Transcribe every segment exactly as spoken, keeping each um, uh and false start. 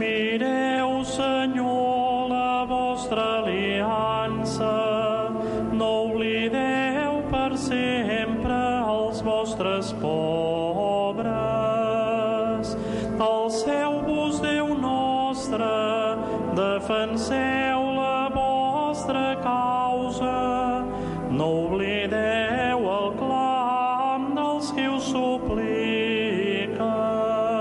Mireu, Senyor, la vostra aliança, no oblideu per sempre els vostres pobres. Alceu-vos, Déu nostre, defenseu la vostra causa, no oblideu el clam dels que us supliquen.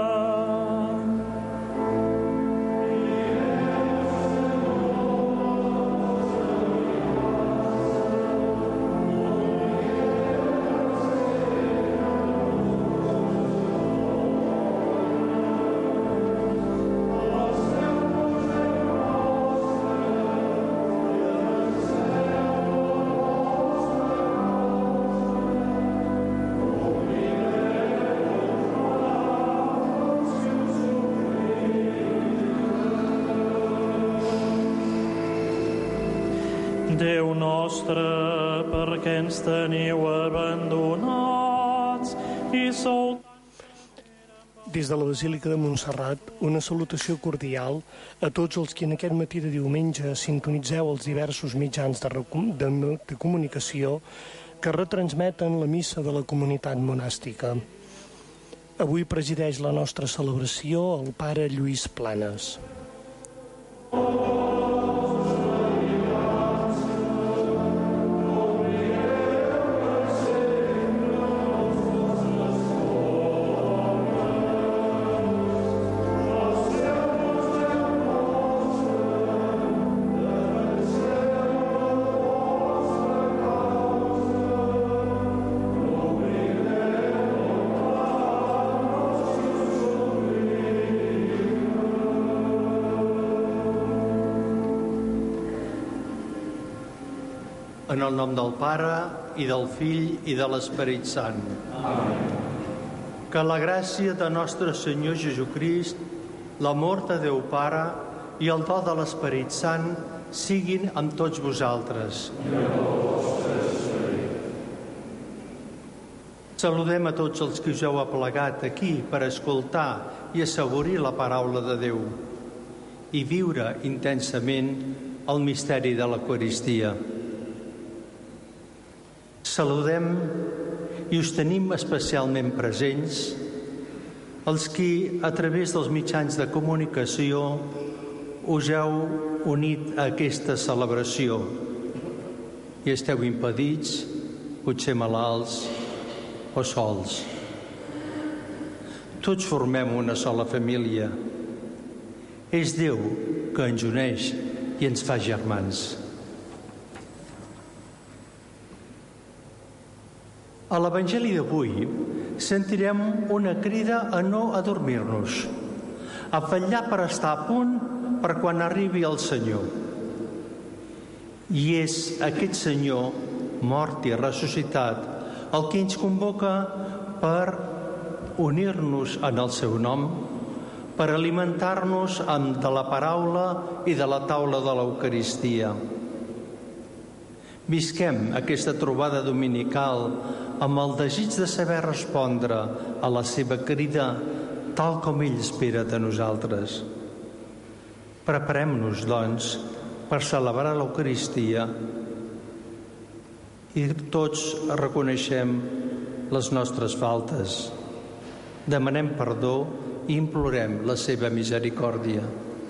Déu nostre, perquè ens teniu abandonats i sou... Des de la Basílica de Montserrat, una salutació cordial a tots els que en aquest matí de diumenge sintonitzeu els diversos mitjans de, de, de comunicació que retransmeten la missa de la comunitat monàstica. Avui presideix la nostra celebració el pare Lluís Planes. En el nom del Pare, i del Fill, i de l'Esperit Sant. Amén. Que la gràcia de nostre Senyor Jesucrist, l'amor de Déu Pare i el do de l'Esperit Sant siguin amb tots vosaltres. Saludem a tots els que us heu aplegat aquí per escoltar i assaborir la paraula de Déu i viure intensament el misteri de l'Eucaristia. Saludem i us tenim especialment presents els qui, a través dels mitjans de comunicació, us heu unit a aquesta celebració i esteu impedits, potser malalts o sols. Tots formem una sola família. És Déu que ens uneix i ens fa germans. A l'Evangeli d'avui sentirem una crida a no adormir-nos, a vetllar per estar a punt per quan arribi el Senyor. I és aquest Senyor, mort i ressuscitat, el que ens convoca per unir-nos en el seu nom, per alimentar-nos de la paraula i de la taula de l'Eucaristia. Visquem aquesta trobada dominical amb el desig de saber respondre a la seva crida tal com ell espera de nosaltres. Preparem-nos, doncs, per celebrar l'Eucaristia i tots reconeixem les nostres faltes. Demanem perdó i implorem la seva misericòrdia.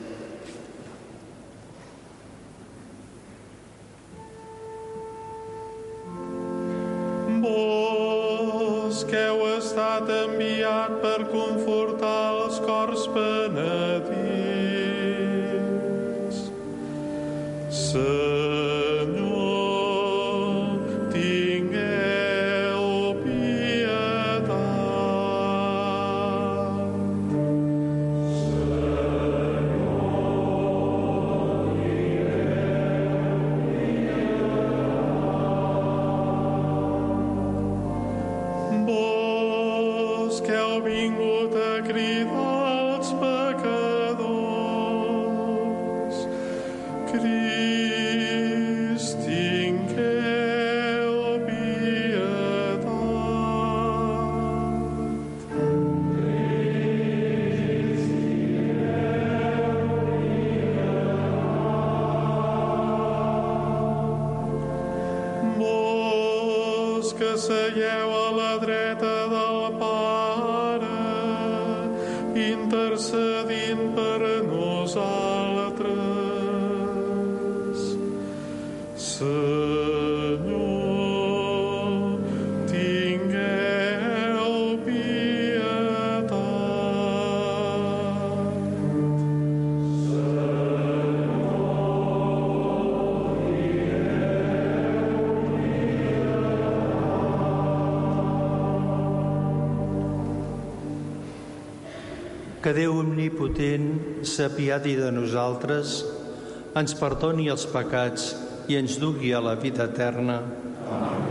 Vos que heu estat enviat per confortar els cors penedits, Senyor, tingueu pietat. Vos que heu vingut a cridar els pecadors, Crist, tingueu pietat. Crist, tingueu que seieu a la dreta del Pare, intercedint per a nosaltres. Senyor, tingueu pietat. Que Déu omnipotent s'apiadi de nosaltres, ens perdoni els pecats i ens dugui a la vida eterna. Amén.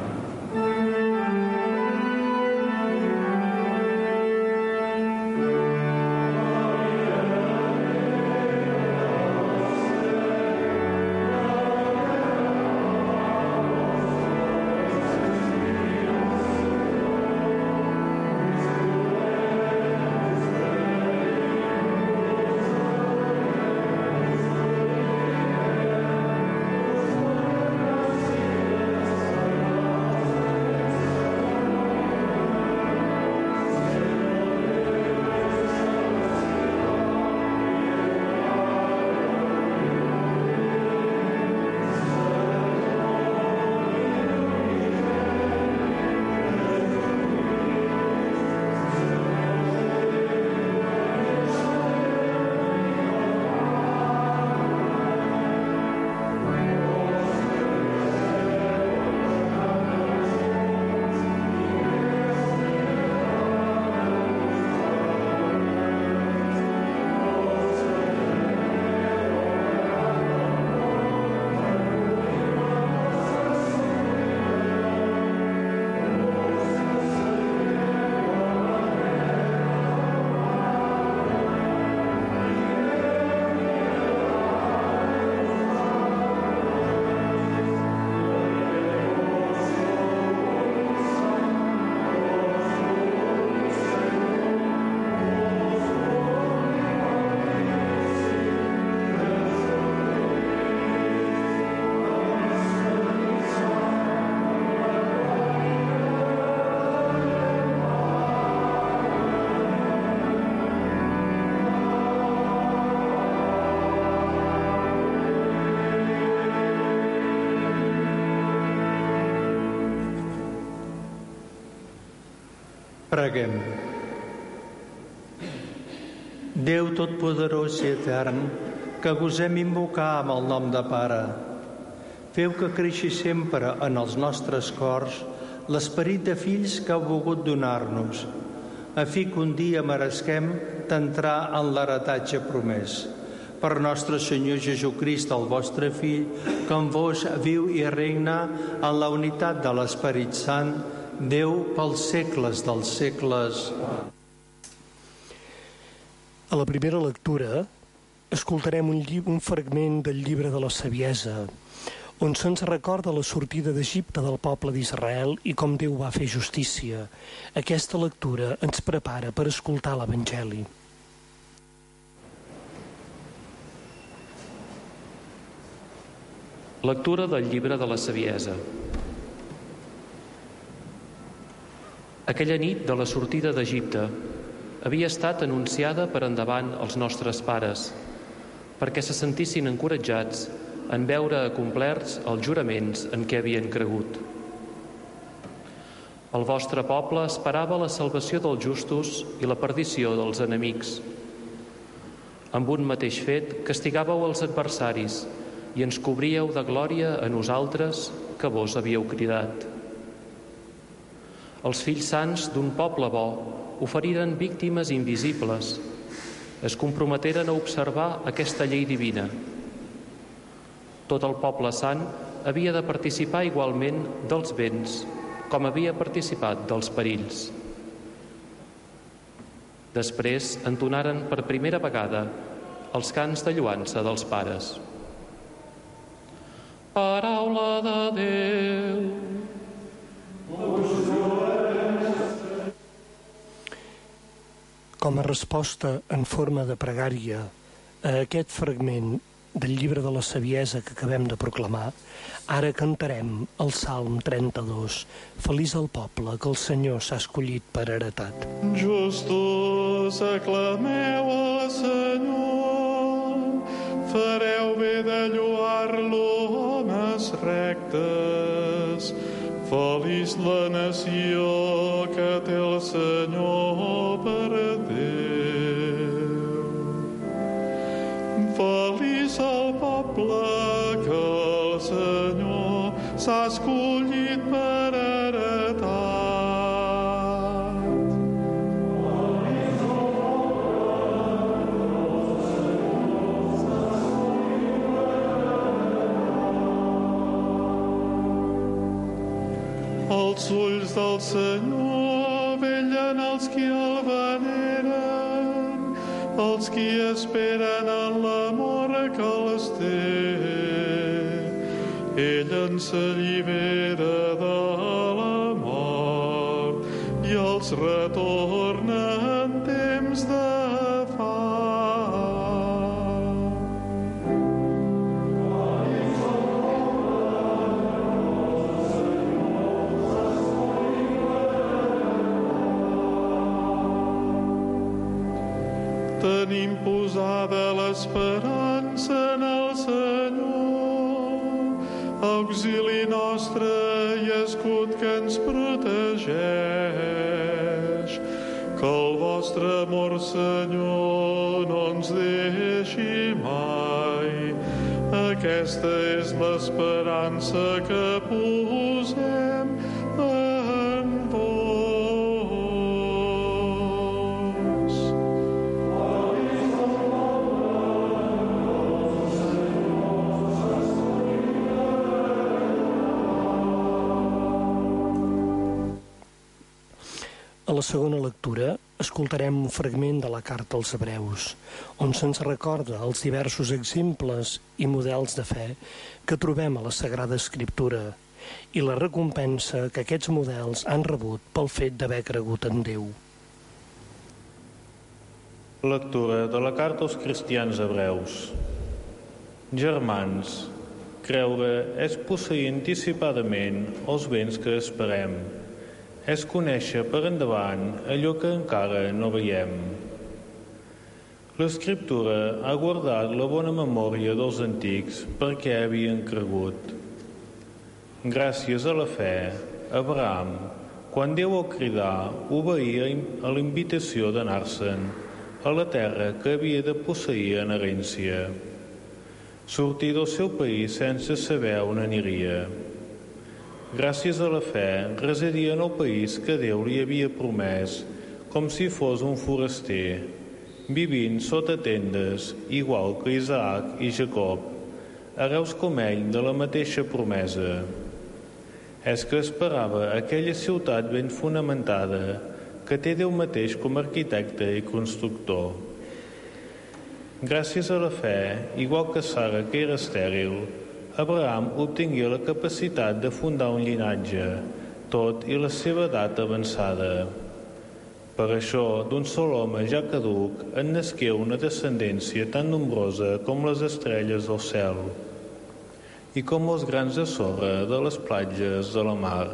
Preguem. Déu Totpoderós i Etern, que gosem invocar amb el nom de Pare, feu que creixi sempre en els nostres cors l'esperit de fills que heu volgut donar-nos, a fi que un dia meresquem d'entrar en l'heretatge promès. Per nostre Senyor Jesucrist, el vostre Fill, que amb vos viu i regna en la unitat de l'Esperit Sant, Déu pels segles dels segles. A la primera lectura escoltarem un, llibre, un fragment del llibre de la Saviesa, on se'ns recorda la sortida d'Egipte del poble d'Israel i com Déu va fer justícia. Aquesta lectura ens prepara per escoltar l'Evangeli. Lectura del llibre de la Saviesa. Aquella nit de la sortida d'Egipte havia estat anunciada per endavant als nostres pares, perquè se sentissin encoratjats en veure acomplerts els juraments en què havien cregut. El vostre poble esperava la salvació dels justos i la perdició dels enemics. Amb un mateix fet castigàveu els adversaris i ens cobríeu de glòria a nosaltres que vos havíeu cridat. Els fills sants d'un poble bo oferiren víctimes invisibles, es comprometeren a observar aquesta llei divina. Tot el poble sant havia de participar igualment dels béns, com havia participat dels perills. Després entonaren per primera vegada els cants de lloança dels pares. Paraula de Déu. Com a resposta en forma de pregària a aquest fragment del llibre de la saviesa que acabem de proclamar, ara cantarem el Salm trenta-dos. Feliç el poble que el Senyor s'ha escollit per heretat. Justos, aclameu al Senyor, fareu bé de lloar-lo, homes rectes. Feliç la nació que té el Senyor per Déu. Feliç el poble que el Senyor s'ha escollit per heretat. Feliç el poble que el Senyor s'ha escollit per heretat. Els ulls del Senyor vellen els qui el veneren, els qui esperen en l'amor que els té. Ell ens allibera de la mort i els retorna en temps de fam. Tenim posada l'esperança en el Senyor, auxili nostre i escut que ens protegeix. Que el vostre amor, Senyor, no ens deixi mai. Aquesta és l'esperança que posem en vos. A la segona lectura escoltarem un fragment de la carta als Hebreus, on se'ns recorda els diversos exemples i models de fe que trobem a la Sagrada Escriptura i la recompensa que aquests models han rebut pel fet d'haver cregut en Déu. Lectura de la carta als cristians hebreus. Germans, creure és posseir anticipadament els béns que esperem. És conèixer per endavant allò que encara no veiem. L'Escriptura ha guardat la bona memòria dels antics perquè havien cregut. Gràcies a la fe, Abraham, quan Déu el cridà, obeïa a la invitació d'anar-se'n a la terra que havia de posseir en herència. Sortir del seu país sense saber on aniria. Gràcies a la fe, residia en el país que Déu li havia promès, com si fos un foraster, vivint sota tendes, igual que Isaac i Jacob, hereus com ell de la mateixa promesa. És que esperava aquella ciutat ben fonamentada, que té Déu mateix com a arquitecte i constructor. Gràcies a la fe, igual que Sara, que era estèril, Abraham obtingué la capacitat de fundar un llinatge, tot i la seva edat avançada. Per això, d'un sol home ja caduc, en nasqué una descendència tan nombrosa com les estrelles del cel i com els grans de sorra de les platges de la mar.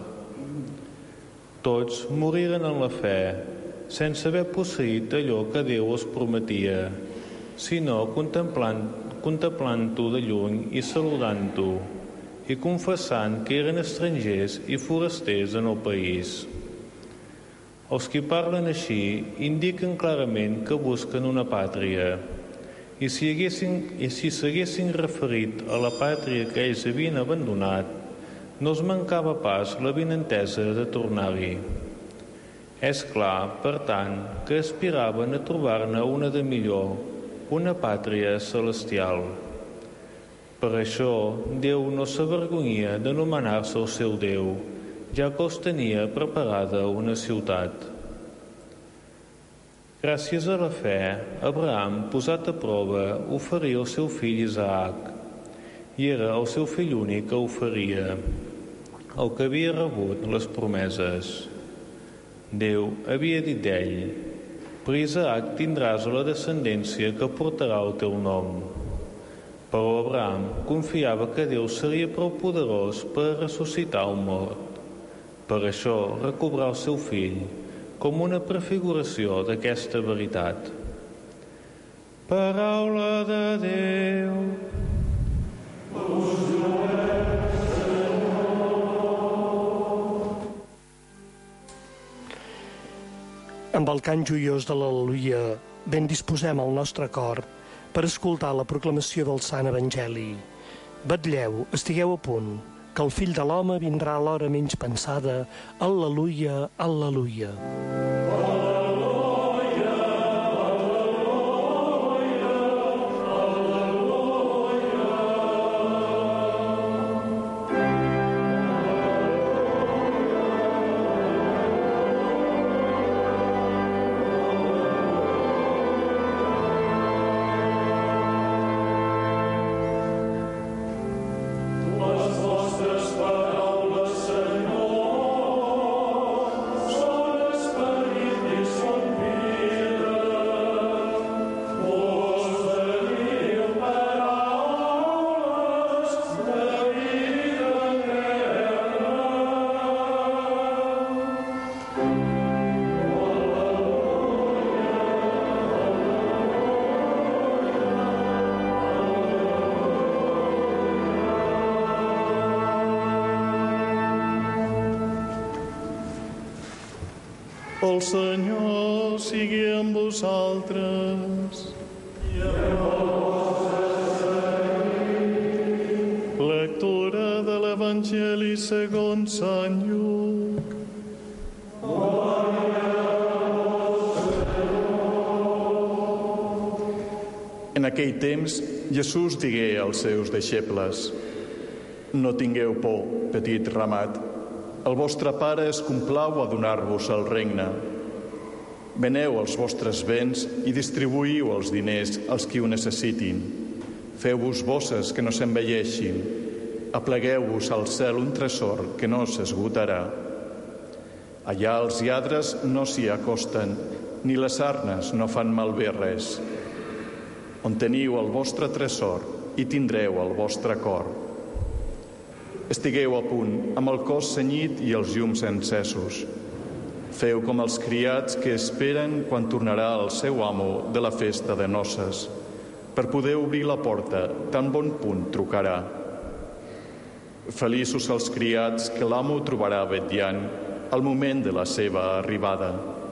Tots moriren en la fe, sense haver posseït allò que Déu els prometia, sinó contemplant contemplant-ho de lluny i saludant-ho, i confessant que eren estrangers i forasters en el país. Els qui parlen així indiquen clarament que busquen una pàtria, i si haguessin, i si s'haguessin referit a la pàtria que ells havien abandonat, no els mancava pas la benentesa de tornar-hi. És clar, per tant, que aspiraven a trobar-ne una de millor, una pàtria celestial. Per això, Déu no s'avergonyia d'anomenar-se el seu Déu, ja que els tenia preparada una ciutat. Gràcies a la fe, Abraham, posat a prova, oferia el seu fill Isaac, i era el seu fill únic que oferia, el que havia rebut les promeses. Déu havia dit d'ell: per Isaac tindràs la descendència que portarà el teu nom. Però Abraham confiava que Déu seria prou poderós per ressuscitar un mort. Per això recobrà el seu fill com una prefiguració d'aquesta veritat. Paraula de Déu. Amb el cant joiós de l'Al·leluia ben disposem el nostre cor per escoltar la proclamació del Sant Evangeli. Vetlleu, estigueu a punt, que el fill de l'home vindrà a l'hora menys pensada. Al·leluia, al·leluia. El Senyor sigui amb vosaltres. I amb vosaltres. Lectura de l'Evangeli segons Sant Lluc. En aquell temps, Jesús digué als seus deixebles: no tingueu por, petit ramat. El vostre Pare es complau a donar-vos el regne. Veneu els vostres béns i distribuïu els diners als qui ho necessitin. Feu-vos bosses que no s'envelleixin. Aplegueu-vos al cel un tresor que no s'esgotarà. Allà els lladres no s'hi acosten, ni les arnes no fan malbé res. On teniu el vostre tresor, hi tindreu el vostre cor. Estigueu a punt, amb el cos cenyit i els llums encesos. Feu com els criats que esperen quan tornarà el seu amo de la festa de noces, per poder obrir la porta tan bon punt trucarà. Feliços els criats que l'amo trobarà vetllant al moment de la seva arribada.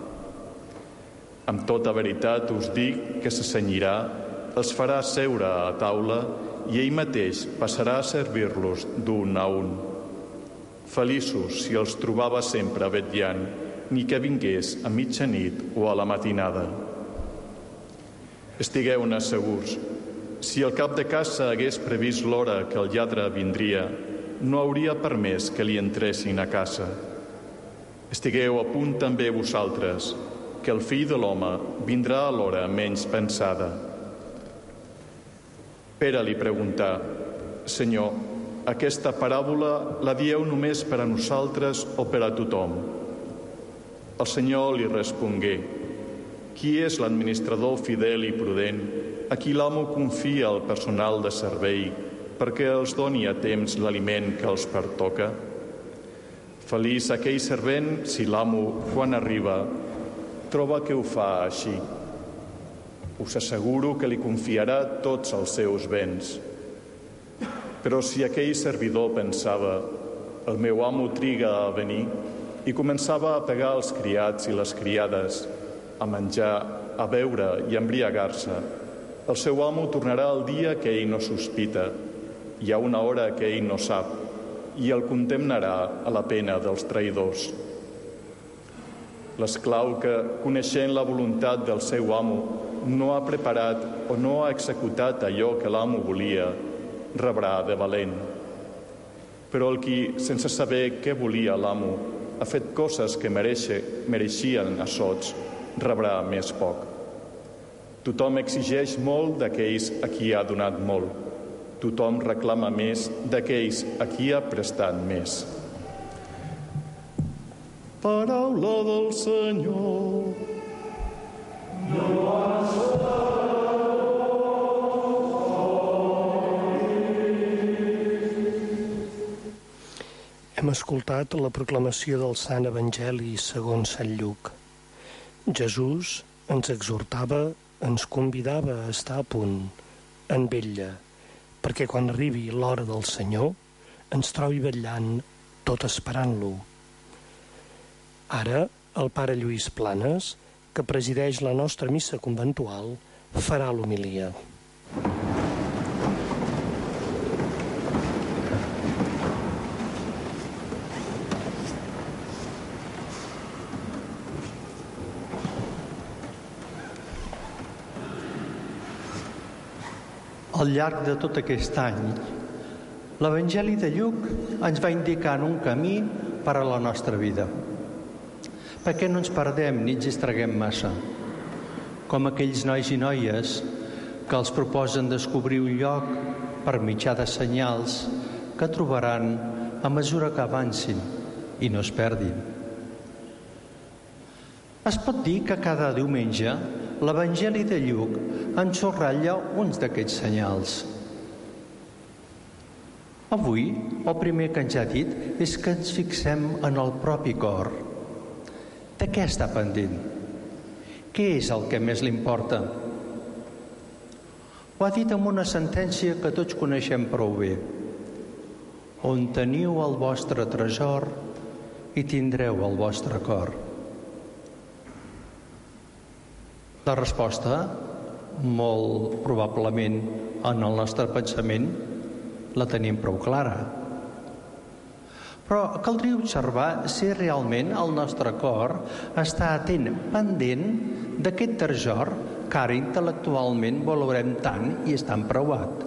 Amb tota veritat us dic que se cenyirà, els farà seure a taula i ell mateix passarà a servir-los d'un a un. Feliços si els trobava sempre vetllant, ni que vingués a mitjanit o a la matinada. Estigueu-ne segurs. Si el cap de casa hagués previst l'hora que el lladre vindria, no hauria permès que li entressin a casa. Estigueu a punt també vosaltres, que el fill de l'home vindrà a l'hora menys pensada. Pere li preguntà: Senyor, aquesta paràbola la dieu només per a nosaltres o per a tothom? El Senyor li respongué: qui és l'administrador fidel i prudent a qui l'amo confia el personal de servei perquè els doni a temps l'aliment que els pertoca? Feliç aquell servent si l'amo, quan arriba, troba que ho fa així. Us asseguro que li confiarà tots els seus béns. Però si aquell servidor pensava: el meu amo triga a venir, i començava a pegar els criats i les criades, a menjar, a beure i a embriagar-se, el seu amo tornarà el dia que ell no sospita, i a una hora que ell no sap, i el condemnarà a la pena dels traïdors. L'esclau que, coneixent la voluntat del seu amo, no ha preparat o no ha executat allò que l'amo volia, rebrà de valent. Però el qui, sense saber què volia l'amo, ha fet coses que mereixen, mereixien assots, rebrà més poc. Tothom exigeix molt d'aquells a qui ha donat molt. Tothom reclama més d'aquells a qui ha prestat més. Paraula del Senyor. Hem escoltat la proclamació del Sant Evangeli segons Sant Lluc. Jesús ens exhortava, ens convidava a estar a punt, en vetlla, perquè quan arribi l'hora del Senyor ens trobi vetllant, tot esperant-lo. Ara, el pare Lluís Planes, que presideix la nostra missa conventual, farà l'homilia. Al llarg de tot aquest any, l'Evangeli de Lluc ens va indicant un camí per a la nostra vida, perquè no ens perdem ni ens distreguem massa, com aquells nois i noies que els proposen descobrir un lloc per mitjà de senyals que trobaran a mesura que avancin i no es perdin. Es pot dir que cada diumenge l'Evangeli de Lluc ens subratlla uns d'aquests senyals. Avui, el primer que ens ha dit és que ens fixem en el propi cor. De què està pendent? Què és el que més li importa? Ho ha dit amb una sentència que tots coneixem prou bé. On teniu el vostre tresor, hi tindreu el vostre cor. La resposta, molt probablement en el nostre pensament, la tenim prou clara. Però caldria observar si realment el nostre cor està atent, pendent d'aquest tresor que ara intel·lectualment valorem tant i és tan preuat.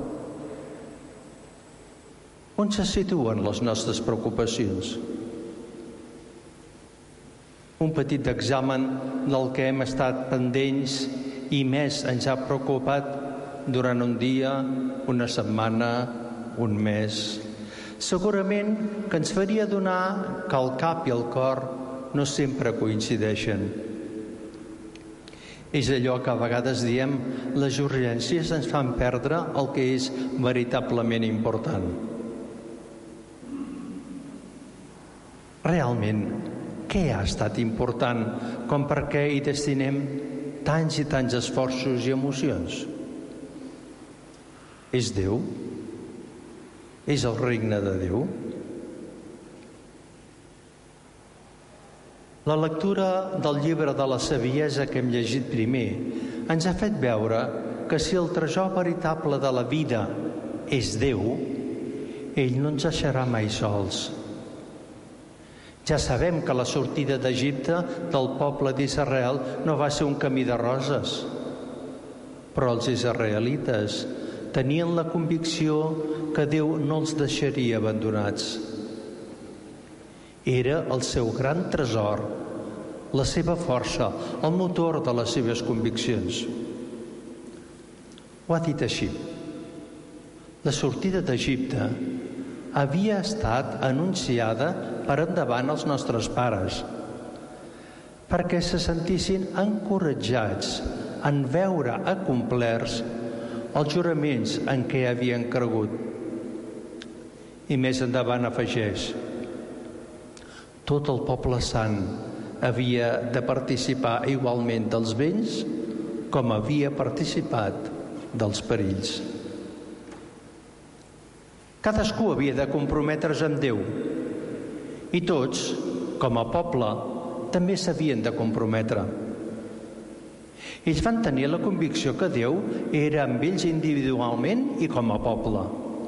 On se situen les nostres preocupacions? Un petit examen del que hem estat pendents i més ens ha preocupat durant un dia, una setmana, un mes. Segurament que ens faria adonar que el cap i el cor no sempre coincideixen. És allò que a vegades diem les urgències ens fan perdre el que és veritablement important. Realment, què ha estat important com perquè hi destinem tants i tants esforços i emocions? És Déu? És el regne de Déu? La lectura del llibre de la saviesa que hem llegit primer ens ha fet veure que si el tresor veritable de la vida és Déu, ell no ens deixarà mai sols. Ja sabem que la sortida d'Egipte del poble d'Israel no va ser un camí de roses, però els israelites tenien la convicció que Déu no els deixaria abandonats. Era el seu gran tresor, la seva força, el motor de les seves conviccions. Ho ha dit així. La sortida d'Egipte havia estat anunciada per endavant als nostres pares, perquè se sentissin encoratjats en veure acomplerts els juraments en què havien cregut. I més endavant afegeix: tot el poble sant havia de participar igualment dels béns com havia participat dels perills. Cadascú havia de comprometre's amb Déu i tots, com a poble, també s'havien de comprometre. Ells van tenir la convicció que Déu era amb ells individualment i com a poble.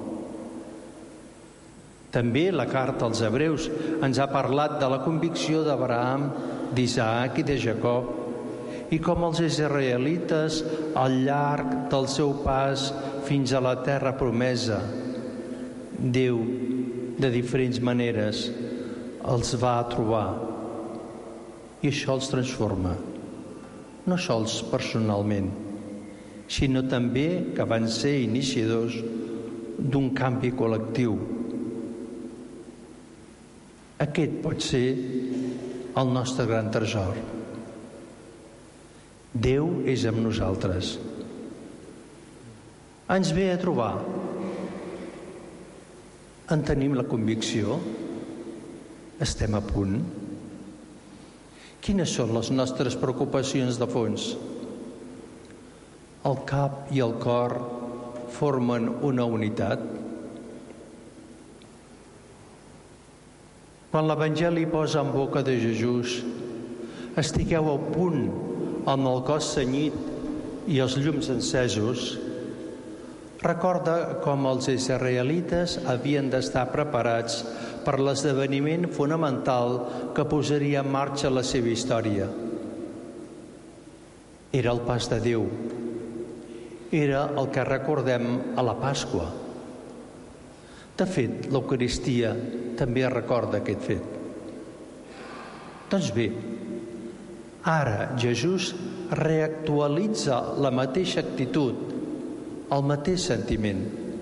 També la carta als Hebreus ens ha parlat de la convicció d'Abraham, d'Isaac i de Jacob, i com els israelites, al llarg del seu pas fins a la terra promesa, Déu, de diferents maneres, els va trobar. I això els transforma, no sols personalment, sinó també que van ser iniciadors d'un canvi col·lectiu. Aquest pot ser el nostre gran tresor. Déu és amb nosaltres. Ens ve a trobar. En tenim la convicció? Estem a punt? Quines són les nostres preocupacions de fons? El cap i el cor formen una unitat? Quan l'Evangeli posa en boca de Jesús: estigueu a punt amb el cos cenyit i els llums encesos, recorda com els israelites havien d'estar preparats per l'esdeveniment fonamental que posaria en marxa la seva història. Era el pas de Déu. Era el que recordem a la Pasqua. De fet, l'Eucaristia també recorda aquest fet. Doncs bé, ara Jesús reactualitza la mateixa actitud, el mateix sentiment.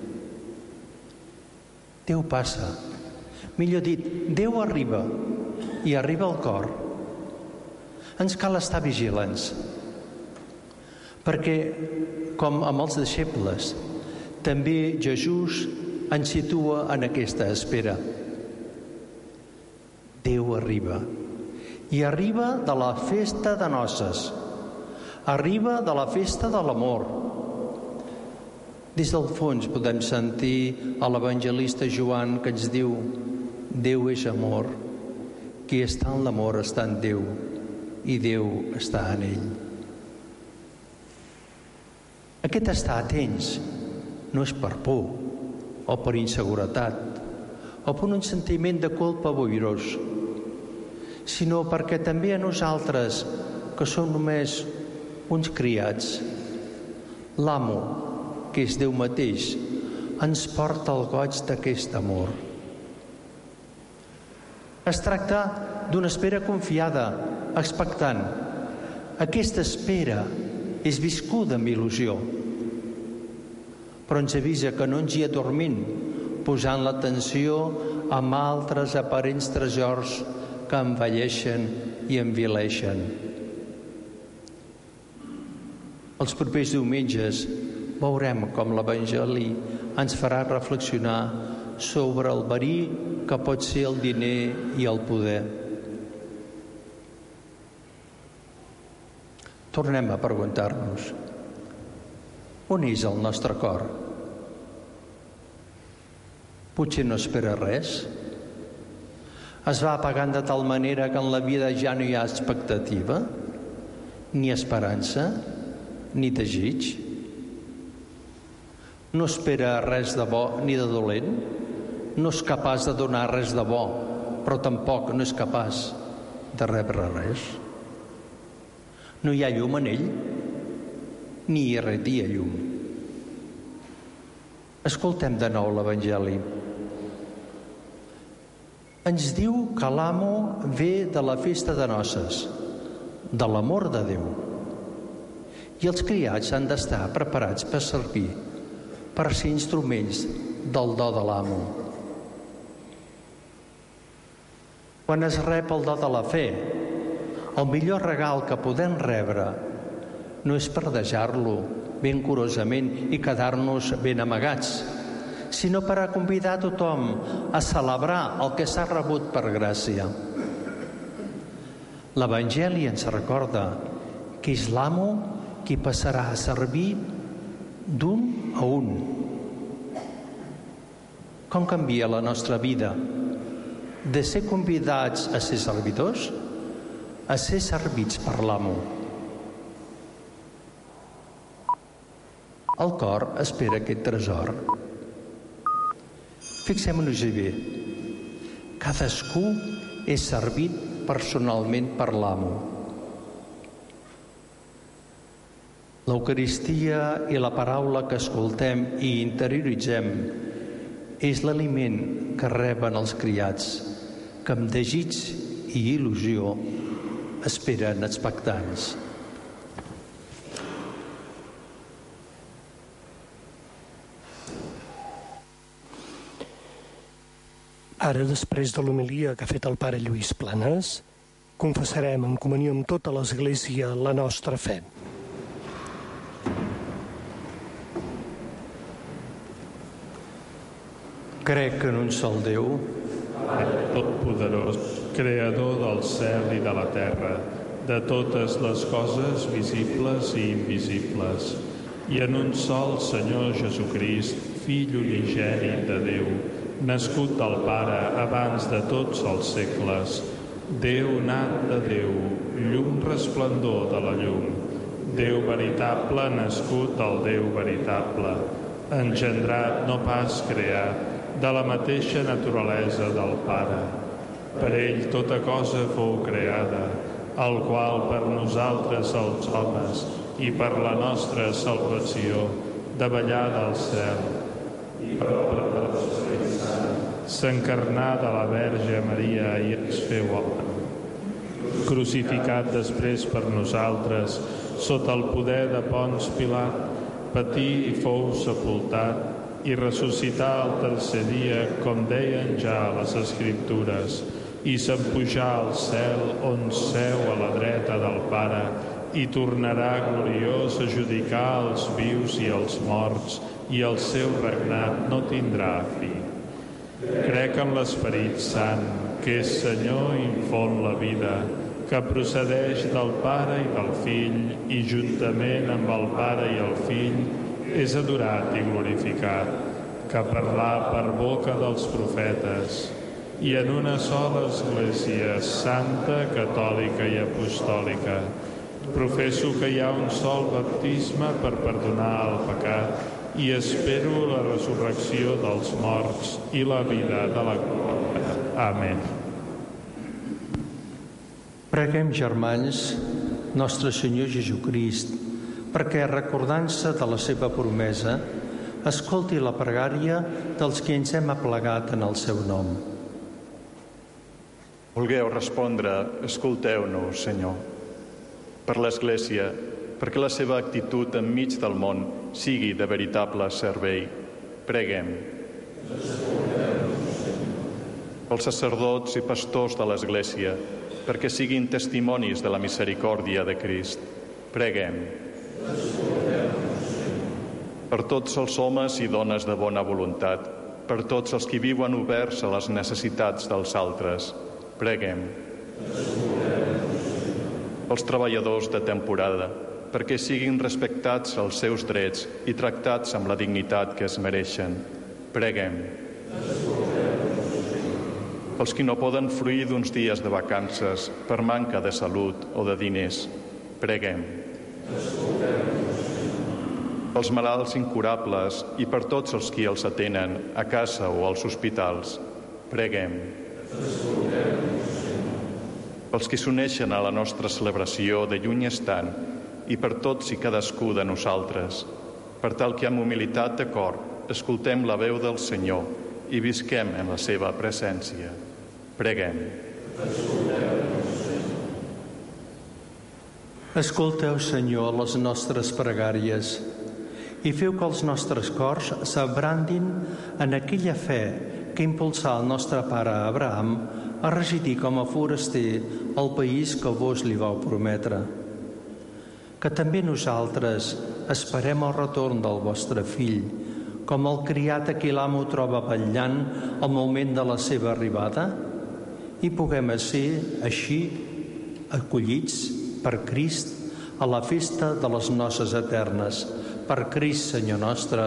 Déu passa. Millor dit, Déu arriba i arriba al cor. Ens cal estar vigilants, perquè, com amb els deixebles, també Jesús ens situa en aquesta espera. Déu arriba, i arriba de la festa de noces, arriba de la festa de l'amor. Des del fons podem sentir a l'evangelista Joan que ens diu: Déu és amor, qui està en l'amor està en Déu, i Déu està en ell. Aquest estar atents no és per por, o per inseguretat, o per un sentiment de culpa boirós, sinó perquè també a nosaltres, que som només uns criats, l'amo, que és Déu mateix, ens porta el goig d'aquest amor. Es tracta d'una espera confiada, expectant. Aquesta espera és viscuda amb il·lusió, però ens avisa que no ens hi adormim, posant l'atenció amb altres aparents tresors que envelleixen i envileixen. Els propers diumenges veurem com l'Evangeli ens farà reflexionar sobre el verí que pot ser el diner i el poder. Tornem a preguntar-nos: on és el nostre cor? Potser no espera res? Es va apagant de tal manera que en la vida ja no hi ha expectativa, ni esperança, ni desig? No espera res de bo ni de dolent? No és capaç de donar res de bo, però tampoc no és capaç de rebre res? No hi ha llum en ell, ni hi irradia llum. Escoltem de nou l'Evangeli. Ens diu que l'amo ve de la festa de noces, de l'amor de Déu. I els criats han d'estar preparats per servir, per ser instruments del do de l'amo. Quan es rep el do de la fe, el millor regal que podem rebre no és per dejar-lo ben curosament i quedar-nos ben amagats, sinó per a convidar tothom a celebrar el que s'ha rebut per gràcia. L'Evangeli ens recorda que és l'amo qui passarà a servir d'un a un. Com canvia la nostra vida? De ser convidats a ser servidors a ser servits per l'amo. El cor espera aquest tresor. Fixem-nos-hi bé. Cadascú és servit personalment per l'amo. L'Eucaristia i la paraula que escoltem i interioritzem és l'aliment que reben els criats, que amb desig i il·lusió esperen expectants. Ara, després de l'homilia que ha fet el pare Lluís Planes, confessarem en comunió amb tota l'Església la nostra fe. Crec en un sol Déu, Totpoderós, creador del cel i de la terra, de totes les coses visibles i invisibles, i en un sol Senyor Jesucrist, Fill unigènit de Déu, nascut del Pare abans de tots els segles, Déu nat de Déu, llum resplendor de la llum, Déu veritable nascut del Déu veritable, engendrat, no pas creat, de la mateixa naturalesa del Pare. Per ell tota cosa fou creada, el qual per nosaltres els homes i per la nostra salvació davallà del cel i per la s'encarnà de la Verge Maria i es feu home. Crucificat després per nosaltres, sota el poder de Ponç Pilat, patí i fou sepultat i ressuscità el tercer dia, com deien ja les Escriptures, i se'n pujà al cel on seu a la dreta del Pare i tornarà gloriós a judicar els vius i els morts, i el seu regnat no tindrà fi. Crec en l'Esperit Sant, que és Senyor i font la vida, que procedeix del Pare i del Fill, i juntament amb el Pare i el Fill és adorat i glorificat, que parlà per boca dels profetes, i en una sola Església santa, catòlica i apostòlica. Professo que hi ha un sol baptisme per perdonar el pecat i espero la resurrecció dels morts i la vida de la glòria. Amén. Preguem, germans, nostre Senyor Jesucrist, perquè, recordant-se de la seva promesa, escolti la pregària dels que ens hem aplegat en el seu nom. Vulgueu respondre, escolteu-nos, Senyor, per l'Església, perquè la seva actitud enmig del món sigui de veritable servei. Preguem. Els sacerdots i pastors de l'Església, perquè siguin testimonis de la misericòrdia de Crist. Preguem. Per tots els homes i dones de bona voluntat, per tots els que viuen oberts a les necessitats dels altres, preguem. Els treballadors de temporada, perquè siguin respectats els seus drets i tractats amb la dignitat que es mereixen, preguem. Els que no poden fruir d'uns dies de vacances per manca de salut o de diners, preguem. Els malalts incurables i per tots els qui els atenen a casa o als hospitals, preguem. Pels que s'uneixen a la nostra celebració de lluny estant i per tots i cadascú de nosaltres, per tal que amb humilitat de cor escoltem la veu del Senyor i visquem en la seva presència. Preguem. Escolteu, Senyor, les nostres pregàries i feu que els nostres cors s'abrandin en aquella fe que impulsà el nostre pare Abraham a residir com a foraster al país que vos li vau prometre. Que també nosaltres esperem el retorn del vostre fill, com el criat a qui l'amo troba vetllant al moment de la seva arribada, i puguem ser així acollits per Crist a la festa de les noces eternes. Per Crist, Senyor nostre.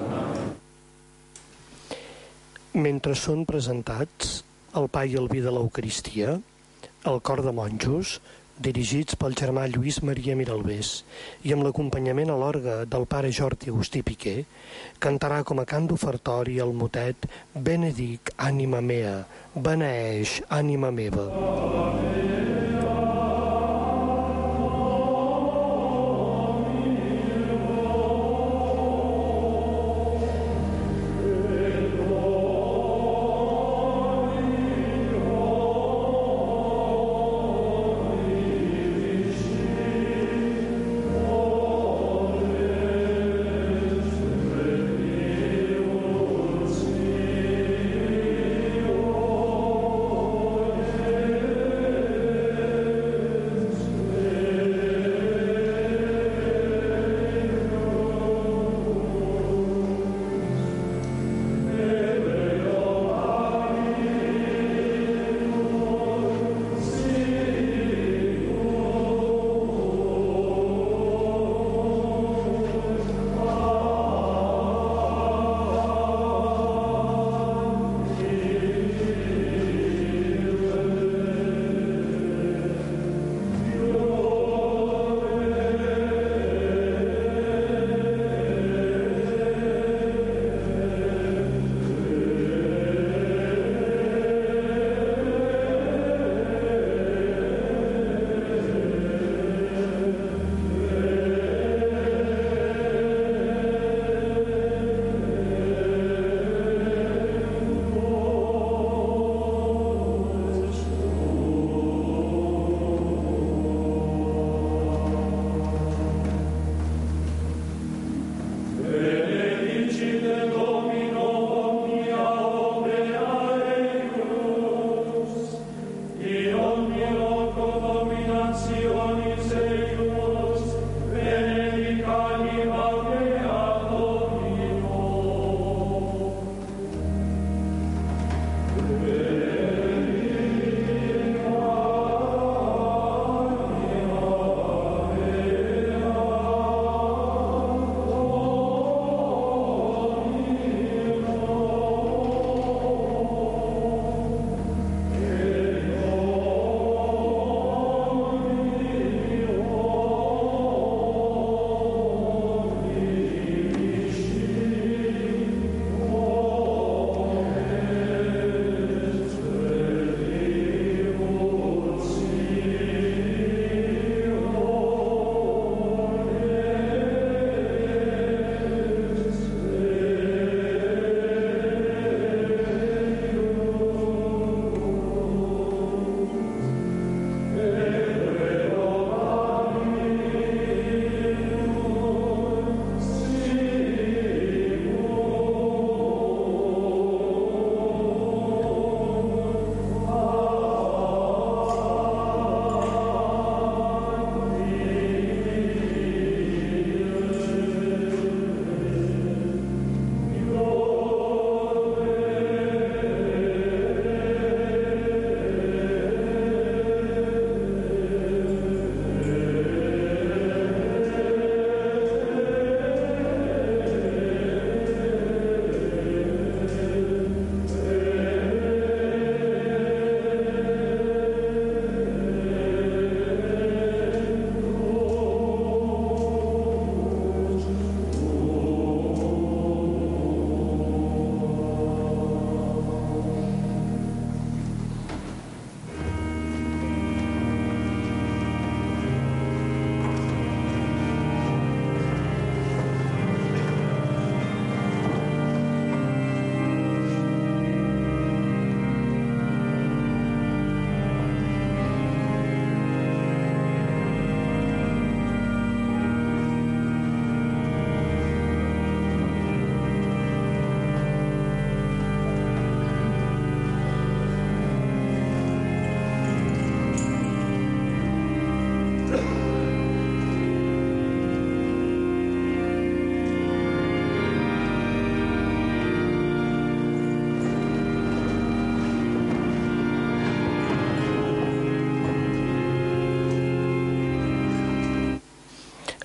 Mentre són presentats el pa i el vi de l'Eucaristia, el cor de monjos, dirigits pel germà Lluís Maria Miralbés i amb l'acompanyament a l'orgue del pare Jordi Agustí Piqué, cantarà com a cant d'ofertori el motet Benedic ànima mea, beneeix ànima meva.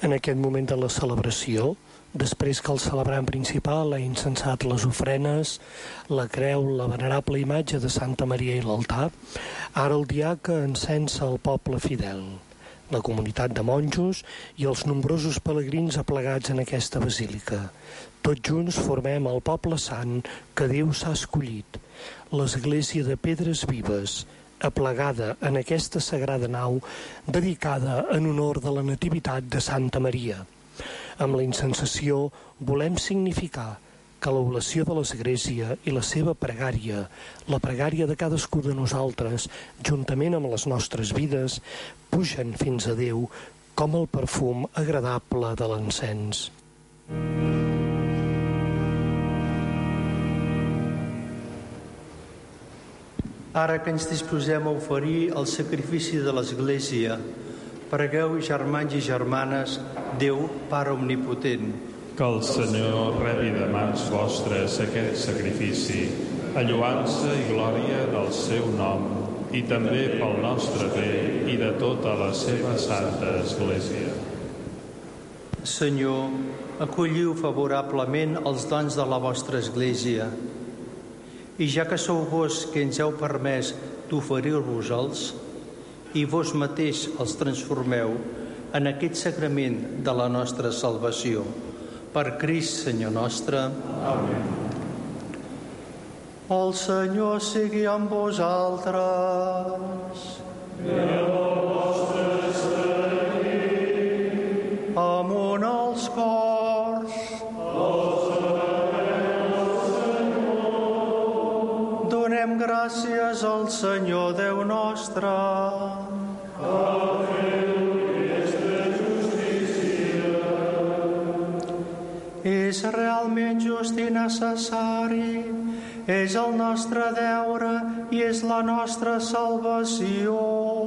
En aquest moment de la celebració, després que el celebrant principal ha incensat les ofrenes, la creu, la venerable imatge de Santa Maria i l'altar, ara el diaca encensa el poble fidel, la comunitat de monjos i els nombrosos pelegrins aplegats en aquesta basílica. Tots junts formem el poble sant que Déu s'ha escollit, l'església de pedres vives, aplegada en aquesta sagrada nau dedicada en honor de la Nativitat de Santa Maria. Amb la incensació volem significar que l'oblació de l'Església i la seva pregària, la pregària de cadascú de nosaltres, juntament amb les nostres vides, pugen fins a Déu com el perfum agradable de l'encens. Ara que ens disposem a oferir el sacrifici de l'Església, pregueu, germans i germanes, Déu, Pare Omnipotent. Que el Senyor rebi de mans vostres aquest sacrifici, a lloança i glòria del seu nom, i també pel nostre bé i de tota la seva santa Església. Senyor, acolliu favorablement els dons de la vostra Església, i ja que sou vos que ens heu permès d'oferir-vos-els, i vos mateix els transformeu en aquest sagrament de la nostra salvació. Per Crist, Senyor nostre. Amén. El Senyor sigui amb vosaltres. I amb el vostre esperit. Amunt els cors. Donem gràcies al Senyor Déu nostre. A fer-ho és de justícia. És realment just i necessari, és el nostre deure i és la nostra salvació.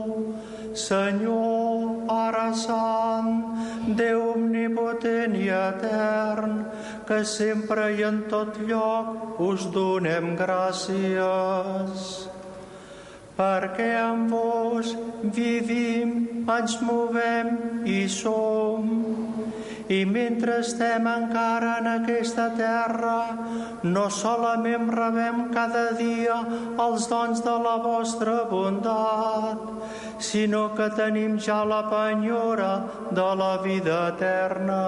Senyor, Pare Sant, Déu omnipotent i etern, que sempre i en tot lloc us donem gràcies. Perquè amb vos vivim, ens movem i som. I mentre estem encara en aquesta terra, no solament rebem cada dia els dons de la vostra bondat, sinó que tenim ja la penyora de la vida eterna.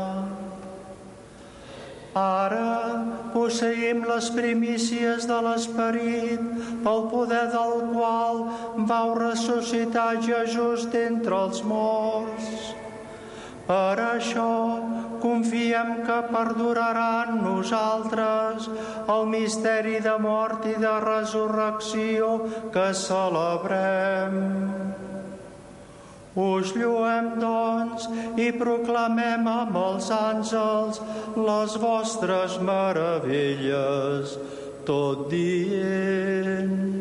Ara posseïm les primícies de l'Esperit, pel poder del qual vau ressuscitar Jesús d'entre els morts. Per això confiem que perdurarà en nosaltres el misteri de mort i de resurrecció que celebrem. Us lloem, doncs, i proclamem amb els àngels les vostres meravelles, tot dient...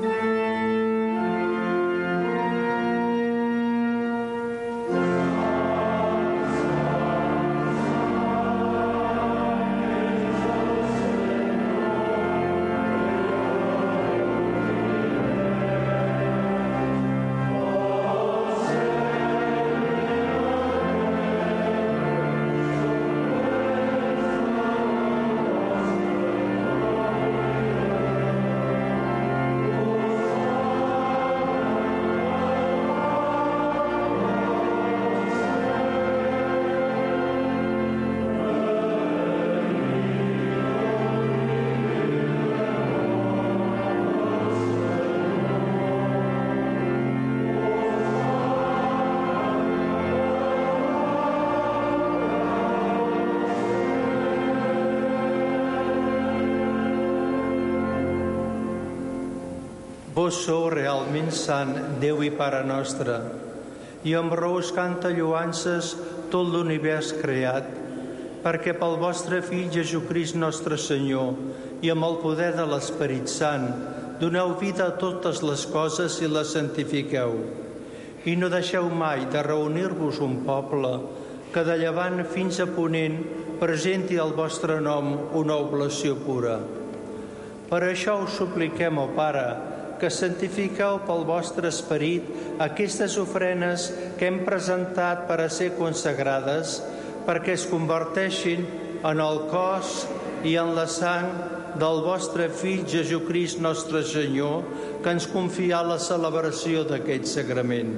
Vos sou realment sant, Déu i Pare nostre, i amb raó us canta lloances tot l'univers creat, perquè pel vostre Fill Jesucrist nostre Senyor i amb el poder de l'Esperit Sant doneu vida a totes les coses i les santifiqueu. I no deixeu mai de reunir-vos un poble que de llevant fins a ponent presenti al vostre nom una oblació pura. Per això us supliquem, ó Pare, que santifiqueu pel vostre esperit aquestes ofrenes que hem presentat per a ser consagrades, perquè es converteixin en el cos i en la sang del vostre Fill Jesucrist nostre Senyor, que ens confia la celebració d'aquest sagrament.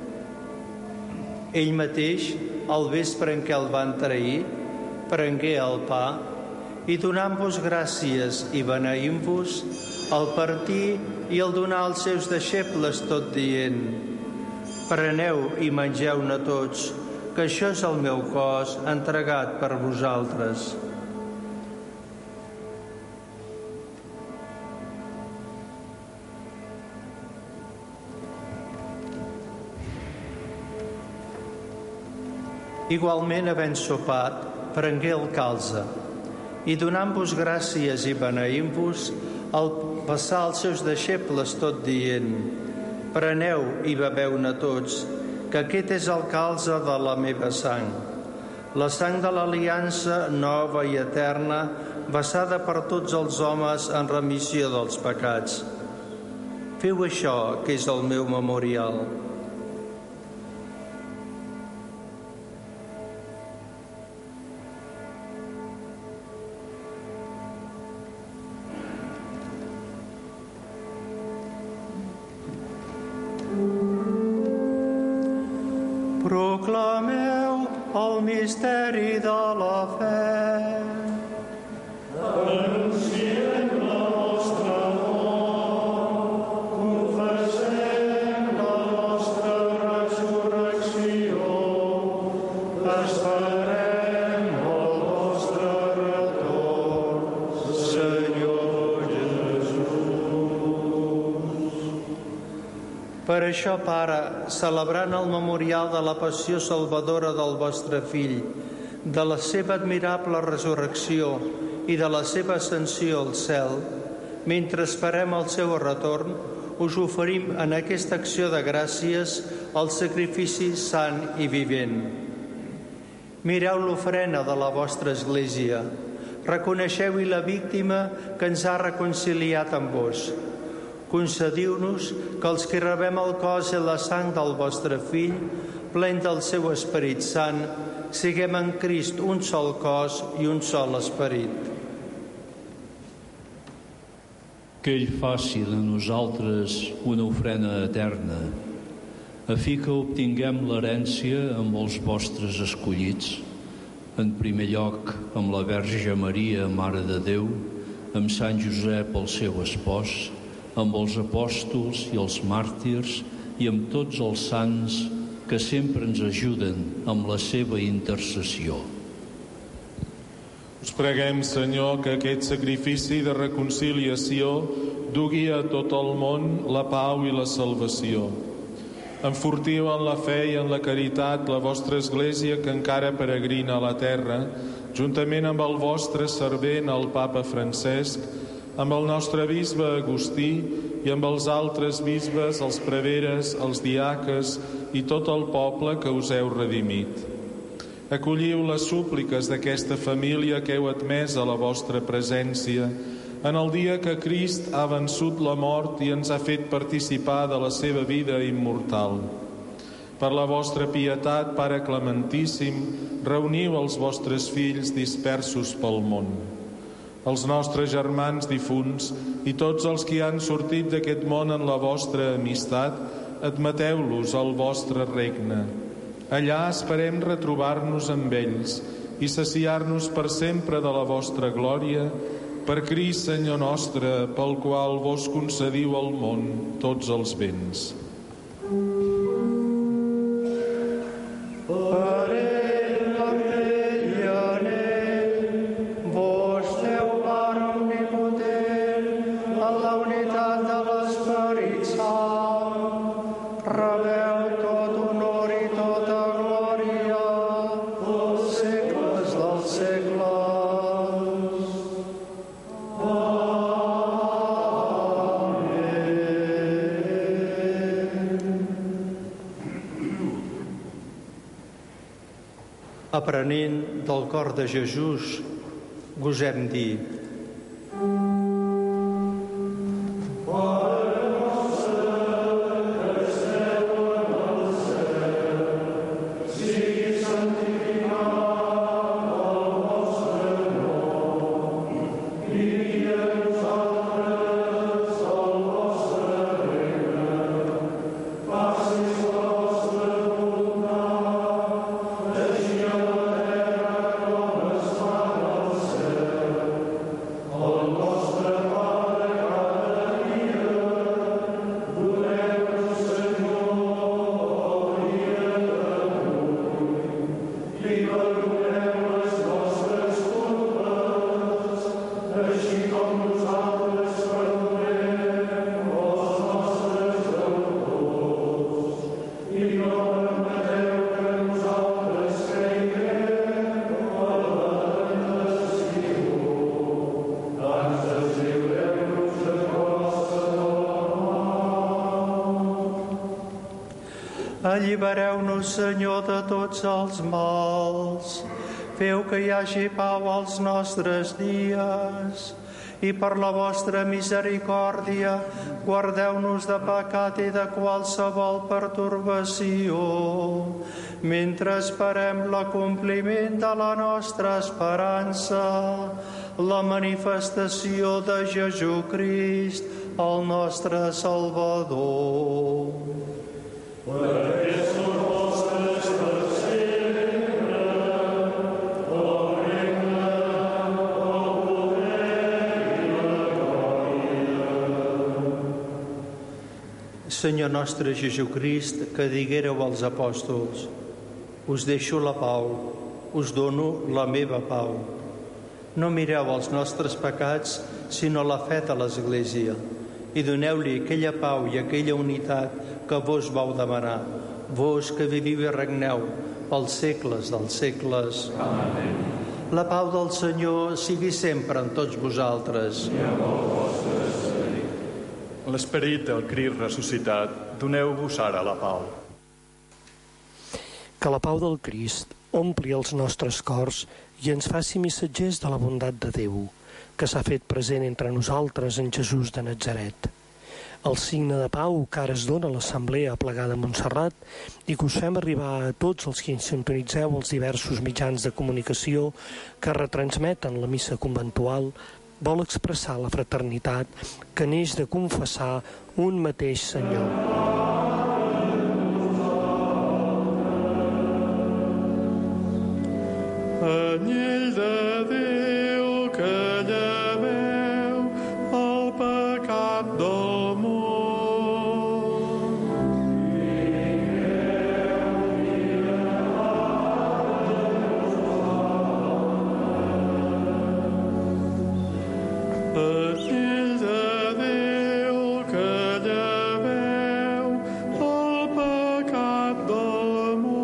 Ell mateix, al vespre en què el van trair, prengué el pa i donant-vos gràcies i beneint-vos, el partir i el donar als seus deixebles tot dient: preneu i mengeu-ne tots, que això és el meu cos entregat per vosaltres. Igualment, havent sopat, prengué el calze i donant-vos gràcies i beneint-vos, el passar als seus deixebles tot dient: preneu i beveu-ne tots, que aquest és el calze de la meva sang, la sang de l'aliança nova i eterna, vessada per tots els homes en remissió dels pecats. Feu això, que és el meu memorial. Proclameu el misteri de la fe. Anunciem la vostra mort, confessem la vostra resurrecció, esperem el vostre retorn, Senyor Jesús. Per això, Pare, celebrant el memorial de la passió salvadora del vostre Fill, de la seva admirable resurrecció i de la seva ascensió al cel, mentre esperem el seu retorn, us oferim en aquesta acció de gràcies el sacrifici sant i vivent. Mireu l'ofrena de la vostra Església, reconeixeu-hi la víctima que ens ha reconciliat amb vos. Concediu-nos que els que rebem el cos i la sang del vostre Fill, plen del seu Esperit Sant, siguem en Crist un sol cos i un sol esperit. Que ell faci de nosaltres una ofrena eterna, a fi que obtinguem l'herència amb els vostres escollits, en primer lloc amb la Verge Maria, Mare de Déu, amb Sant Josep, el seu espòs, amb els apòstols i els màrtirs i amb tots els sants que sempre ens ajuden amb la seva intercessió. Us preguem, Senyor, que aquest sacrifici de reconciliació dugui a tot el món la pau i la salvació. Enfortiu en la fe i en la caritat la vostra Església que encara peregrina a la terra, juntament amb el vostre servent, el Papa Francesc, amb el nostre bisbe Agustí i amb els altres bisbes, els preveres, els diaques i tot el poble que us heu redimit. Acolliu les súpliques d'aquesta família que heu admès a la vostra presència en el dia que Crist ha vençut la mort i ens ha fet participar de la seva vida immortal. Per la vostra pietat, Pare Clementíssim, reuniu els vostres fills dispersos pel món. Els nostres germans difunts i tots els que han sortit d'aquest món en la vostra amistat, admeteu-los al vostre regne. Allà esperem retrobar-nos amb ells i saciar-nos per sempre de la vostra glòria, per Crist, Senyor nostre, pel qual vos concediu al món tots els béns. Aprenent del cor de Jesús, gosem dir: Pare nostre, Allibereu-nos, Senyor, de tots els mals. Feu que hi hagi pau als nostres dies. I per la vostra misericòrdia, guardeu-nos de pecat i de qualsevol pertorbació, mentre esperem l'acompliment de la nostra esperança, la manifestació de Jesucrist, el nostre Salvador. Perquè són vostres per sempre, el regne, el poder i la glòria. Senyor nostre Jesucrist, que diguéreu als apòstols: us deixo la pau, us dono la meva pau. No mireu els nostres pecats, sinó la fe de l'Església, i doneu-li aquella pau i aquella unitat que vos vau demanar, vos que viviu i regneu pels segles dels segles. Amén. La pau del Senyor sigui sempre amb tots vosaltres. I amb el vostre esperit. L'esperit del Crist ressuscitat, doneu-vos ara la pau. Que la pau del Crist ompli els nostres cors i ens faci missatgers de la bondat de Déu, que s'ha fet present entre nosaltres en Jesús de Natzaret. El signe de pau que ara es dona a l'Assemblea Aplegada a Montserrat i que us fem arribar a tots els que sintonitzeu els diversos mitjans de comunicació que retransmeten la missa conventual, vol expressar la fraternitat que neix de confessar un mateix Senyor. Anyell de Déu que lleveu el pecat del món. Anyell de Déu que lleveu el pecat del món.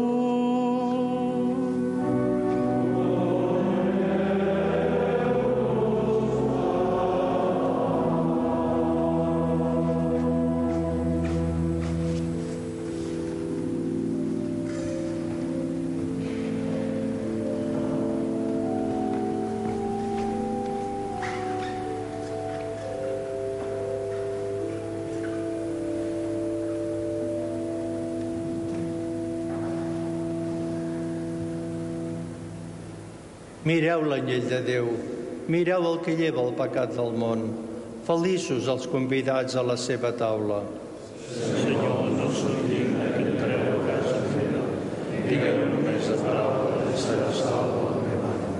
Mireu l'anyell de Déu, mireu el que lleva el pecat del món. Feliços els convidats a la seva taula. Senyor, no soc digne que entreu a casa meva. Digueu només la paraula i serà salva la meva ànima.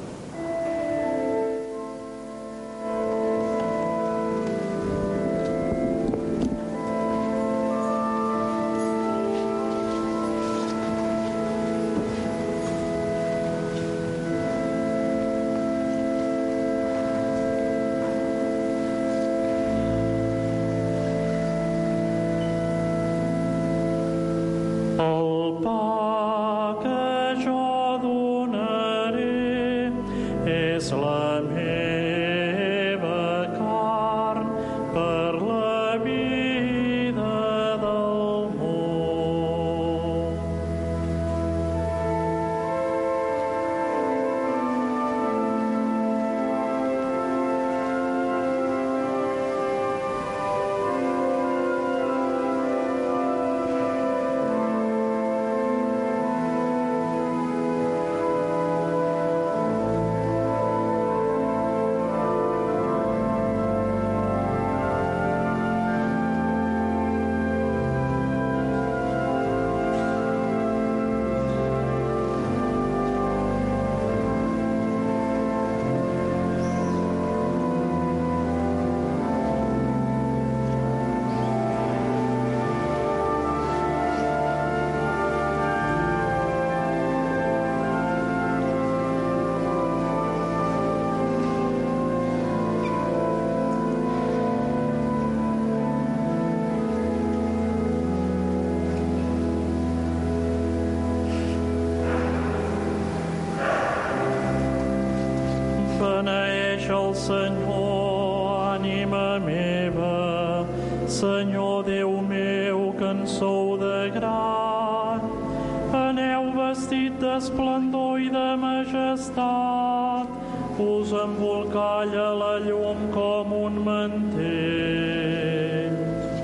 El pa que jo donaré és la meva carn per la vida del món. Beneeix el Senyor, ànima meva, Senyor Déu meu, que en sou de gràcia. embolcalla la llum com un mantell.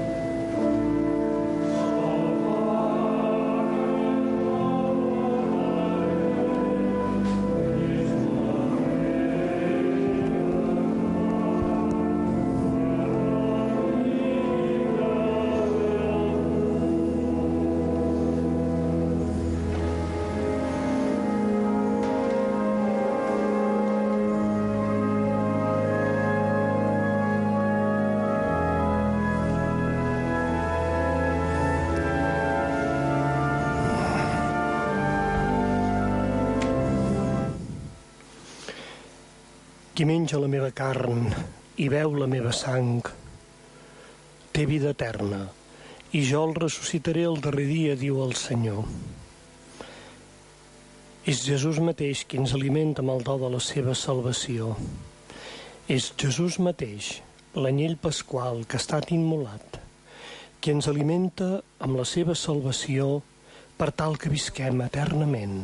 Qui menja la meva carn i beu la meva sang té vida eterna, i jo el ressuscitaré el darrer dia, diu el Senyor. És Jesús mateix qui ens alimenta amb el do de la seva salvació. És Jesús mateix, l'anyell pasqual que ha estat immolat, qui ens alimenta amb la seva salvació per tal que visquem eternament.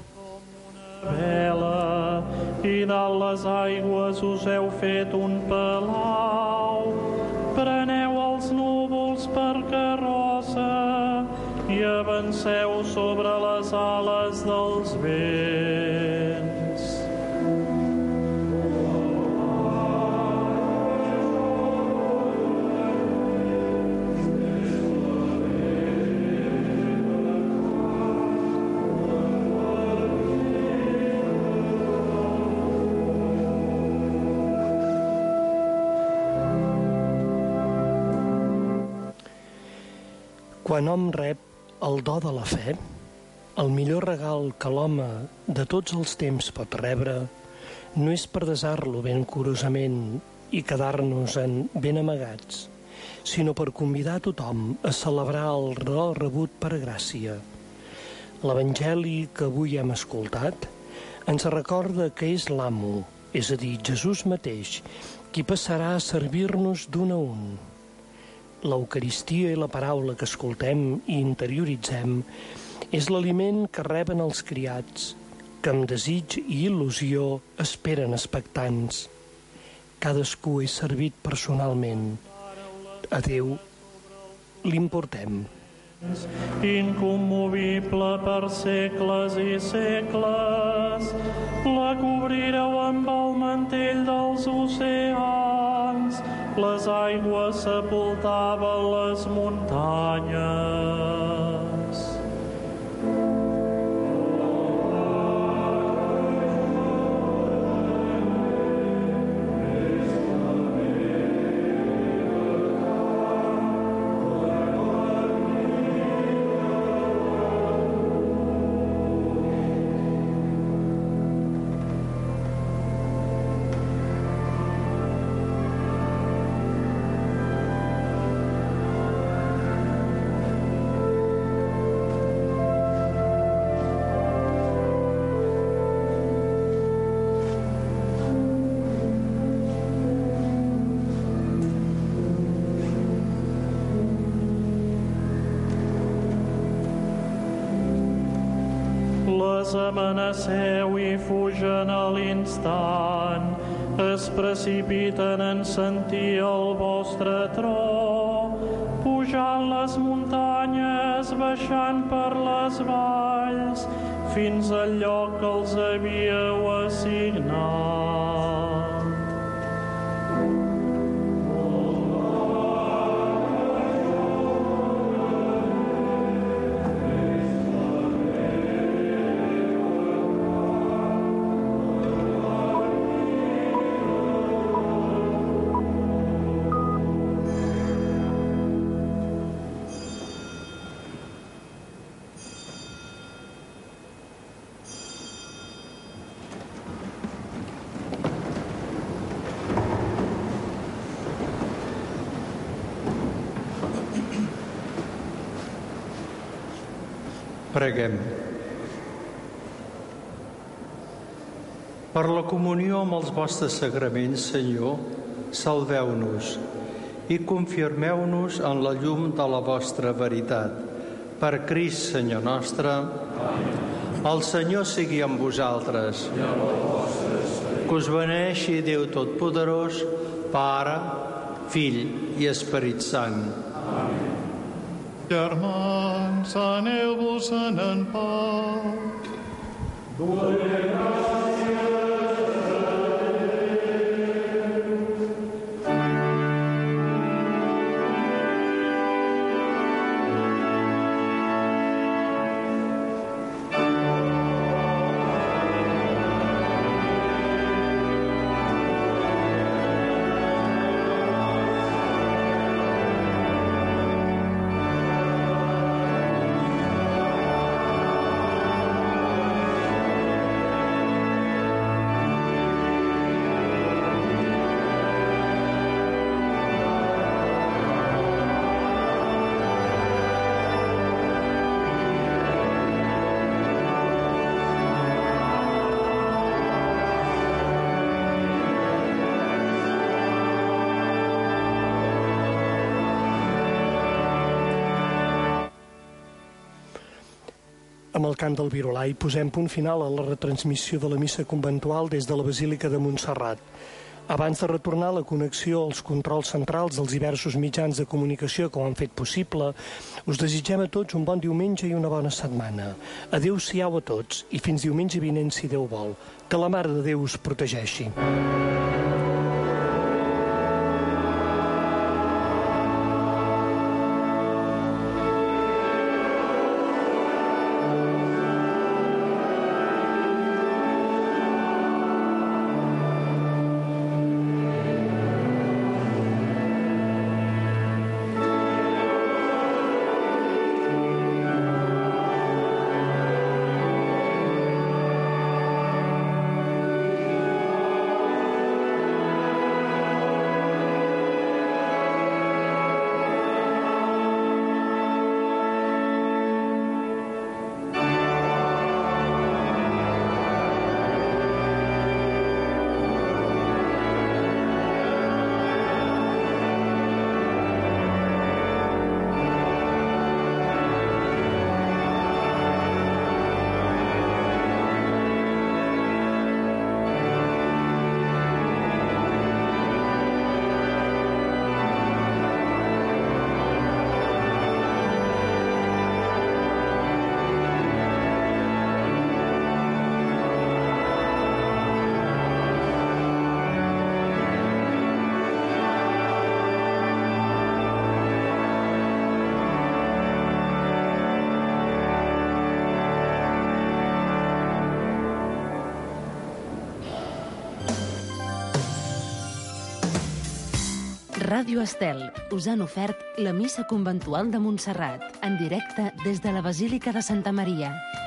Vela, i dalt les aigües us heu fet un palau. Preneu els núvols per carrossa i avanceu sobre les ales dels vents. Quan hom rep el do de la fe, el millor regal que l'home de tots els temps pot rebre no és per desar-lo ben curosament i quedar-nos en ben amagats, sinó per convidar a tothom a celebrar el do rebut per gràcia. L'Evangeli que avui hem escoltat ens recorda que és l'amo, és a dir, Jesús mateix, qui passarà a servir-nos d'un a un. L'Eucaristia i la paraula que escoltem i interioritzem és l'aliment que reben els criats, que amb desig i il·lusió esperen expectants. Cadascú és servit personalment. A Déu l'importem. Incommovible per segles i segles, la cobrireu amb el mantell dels oceans, les aigües sepultaven les muntanyes. Les amenaceu i fugen a l'instant, es precipiten en sentir el vostre tro, pujant les muntanyes, baixant per les valls, fins al lloc que els havíeu assignat. Preguem. Per la comunió amb els vostres sagraments, Senyor, salveu-nos i confirmeu-nos en la llum de la vostra veritat. Per Crist, Senyor nostre. Amén. El Senyor sigui amb vosaltres. I amb el vostre esperit. Que us beneixi Déu Totpoderós, Pare, Fill i Esperit Sant. Amén. Germans, aneu-vos-en en pau. Donem gràcies. Amb el cant del Virolai posem punt final a la retransmissió de la missa conventual des de la Basílica de Montserrat. Abans de retornar la connexió als controls centrals dels diversos mitjans de comunicació que ho han fet possible, us desitgem a tots un bon diumenge i una bona setmana. Adéu-siau a tots i fins diumenge vinent, si Déu vol. Que la Mare de Déu us protegeixi. Ràdio Estel us han ofert la missa conventual de Montserrat, en directe des de la Basílica de Santa Maria.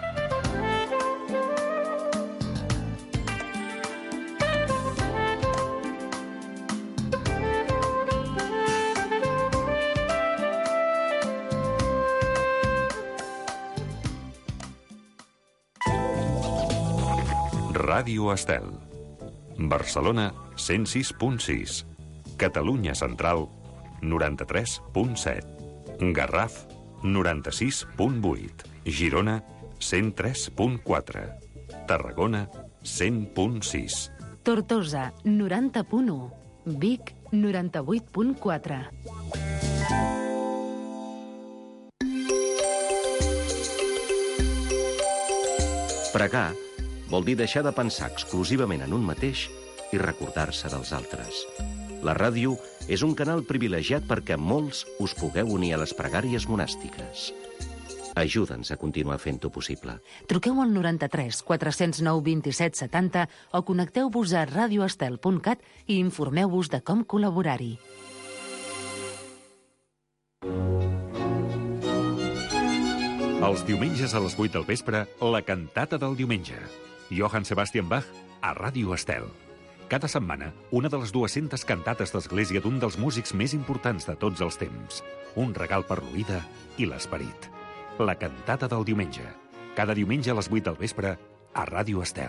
Ràdio Estel. Barcelona, cent sis punt sis. Catalunya Central, noranta-tres punt set. Garraf, noranta-sis punt vuit. Girona, cent tres punt quatre. Tarragona, cent punt sis. Tortosa, noranta punt u. Vic, noranta-vuit punt quatre. Pregar vol dir deixar de pensar exclusivament en un mateix i recordar-se dels altres. La ràdio és un canal privilegiat perquè molts us pugueu unir a les pregàries monàstiques. Ajuda'ns a continuar fent-ho possible. Truqueu al noranta-tres quatre-cents nou vint-i-set setanta o connecteu-vos a radioestel punt cat i informeu-vos de com col·laborar-hi. Els diumenges a les vuit del vespre, la cantata del diumenge. Johann Sebastian Bach a Ràdio Estel. Cada setmana, una de les dues-centes cantates d'església d'un dels músics més importants de tots els temps. Un regal per l'oïda i l'esperit. La cantata del diumenge. Cada diumenge a les vuit del vespre a Ràdio Estel.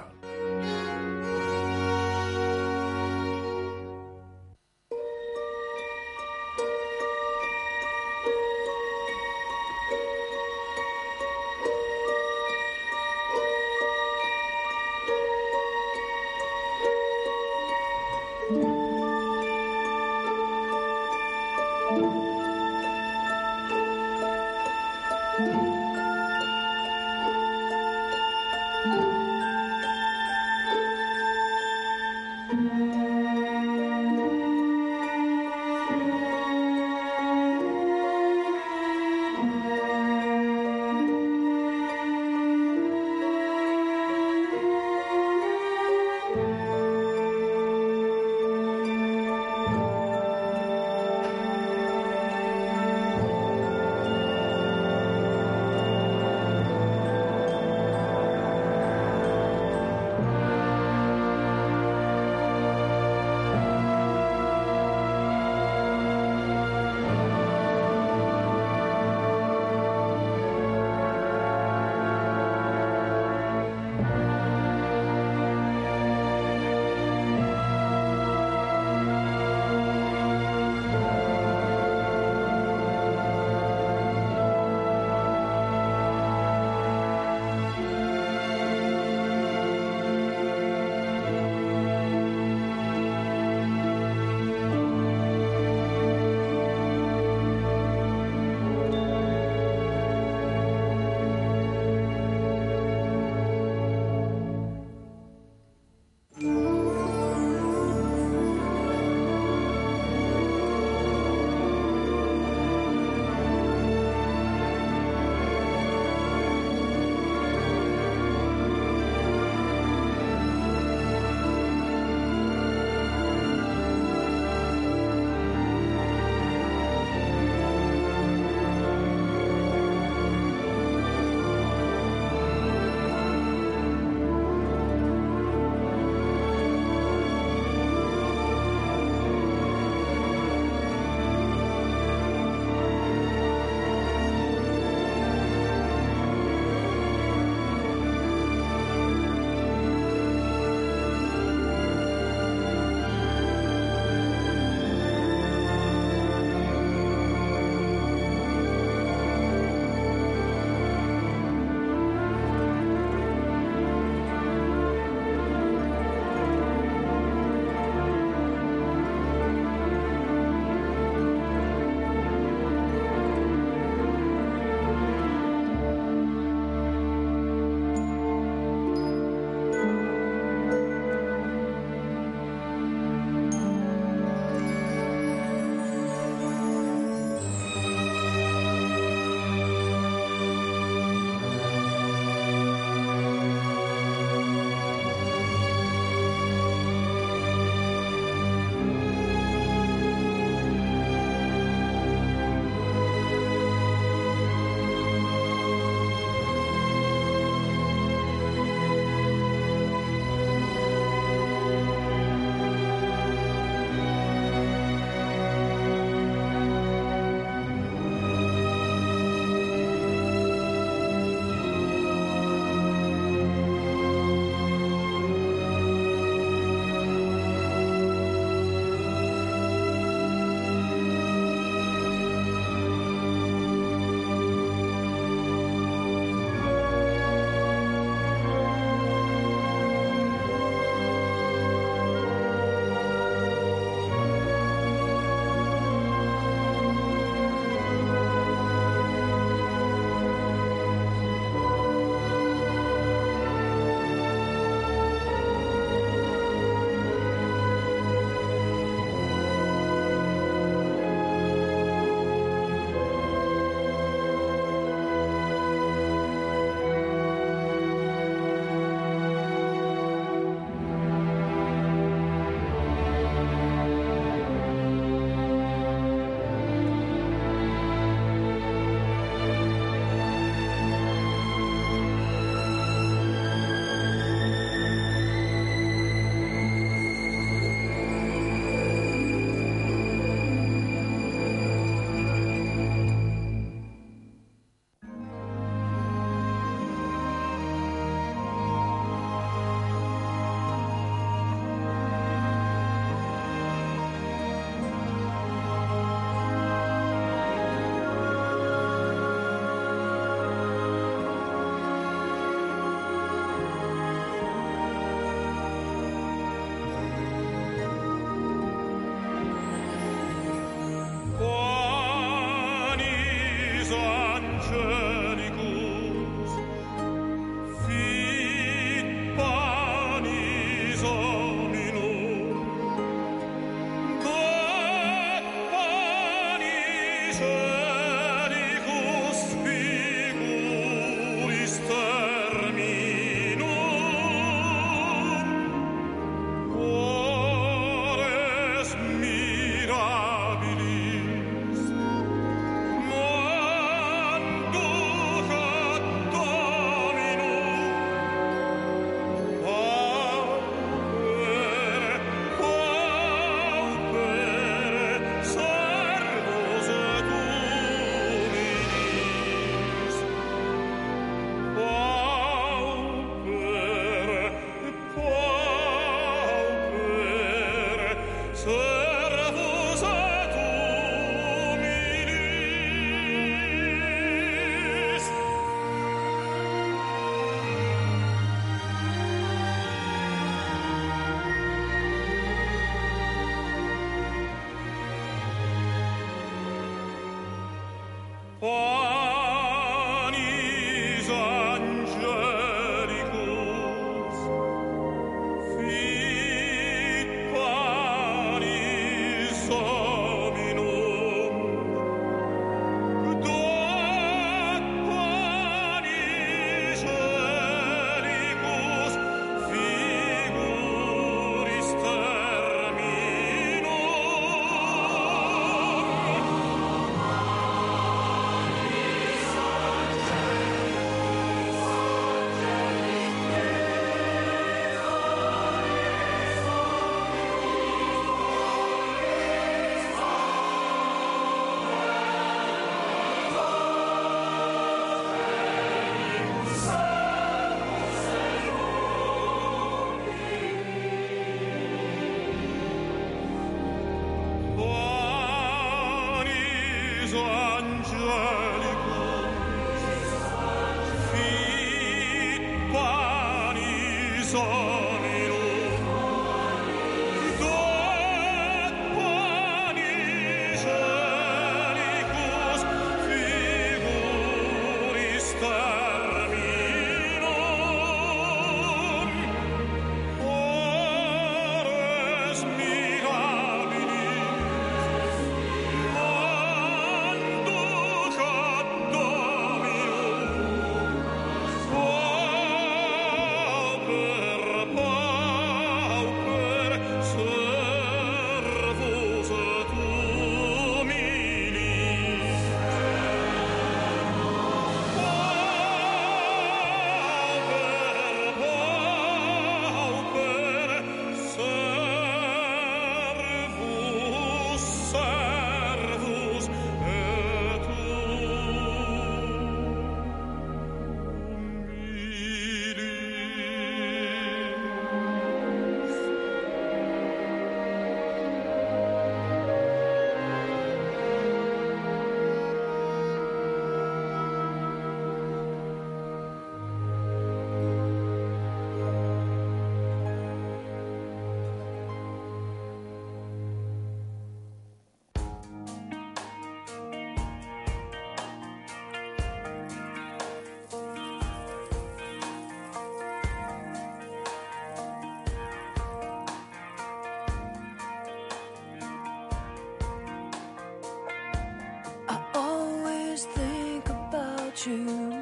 you,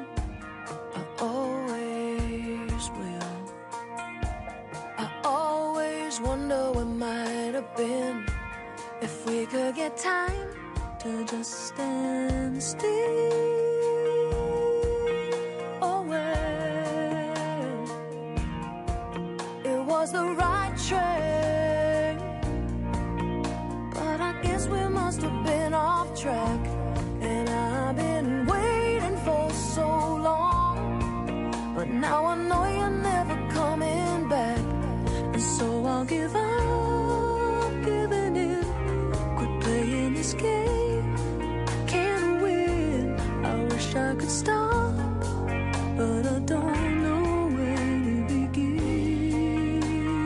I always will. I always wonder what might have been if we could get time to just stand still. Oh well, it was the right train, but I guess we must have been off track. And I've been waiting for so long, but now I know you're never coming back. And so I'll give up giving in, quit playing this game, can't win. I wish I could stop, but I don't know where to begin.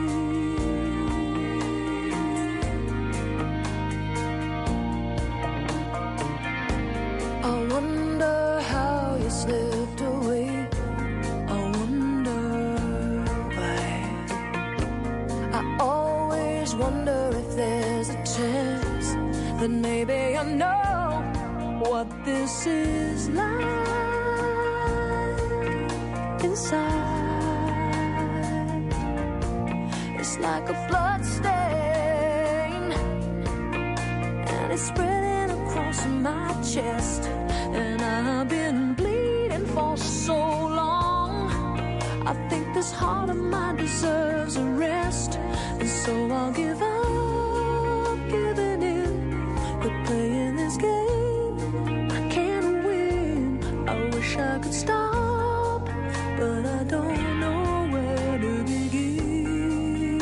I wonder how you slipped away. I wonder why. I always wonder if there's a chance that maybe I know what this is like inside. It's like a blood stain, and it's spreading across my chest, and I've been bleeding for so long. I think this heart of mine deserves a rest, and so I'll give up, giving in, quit playing this game. I can't win. I wish I could stop, but I don't know where to begin.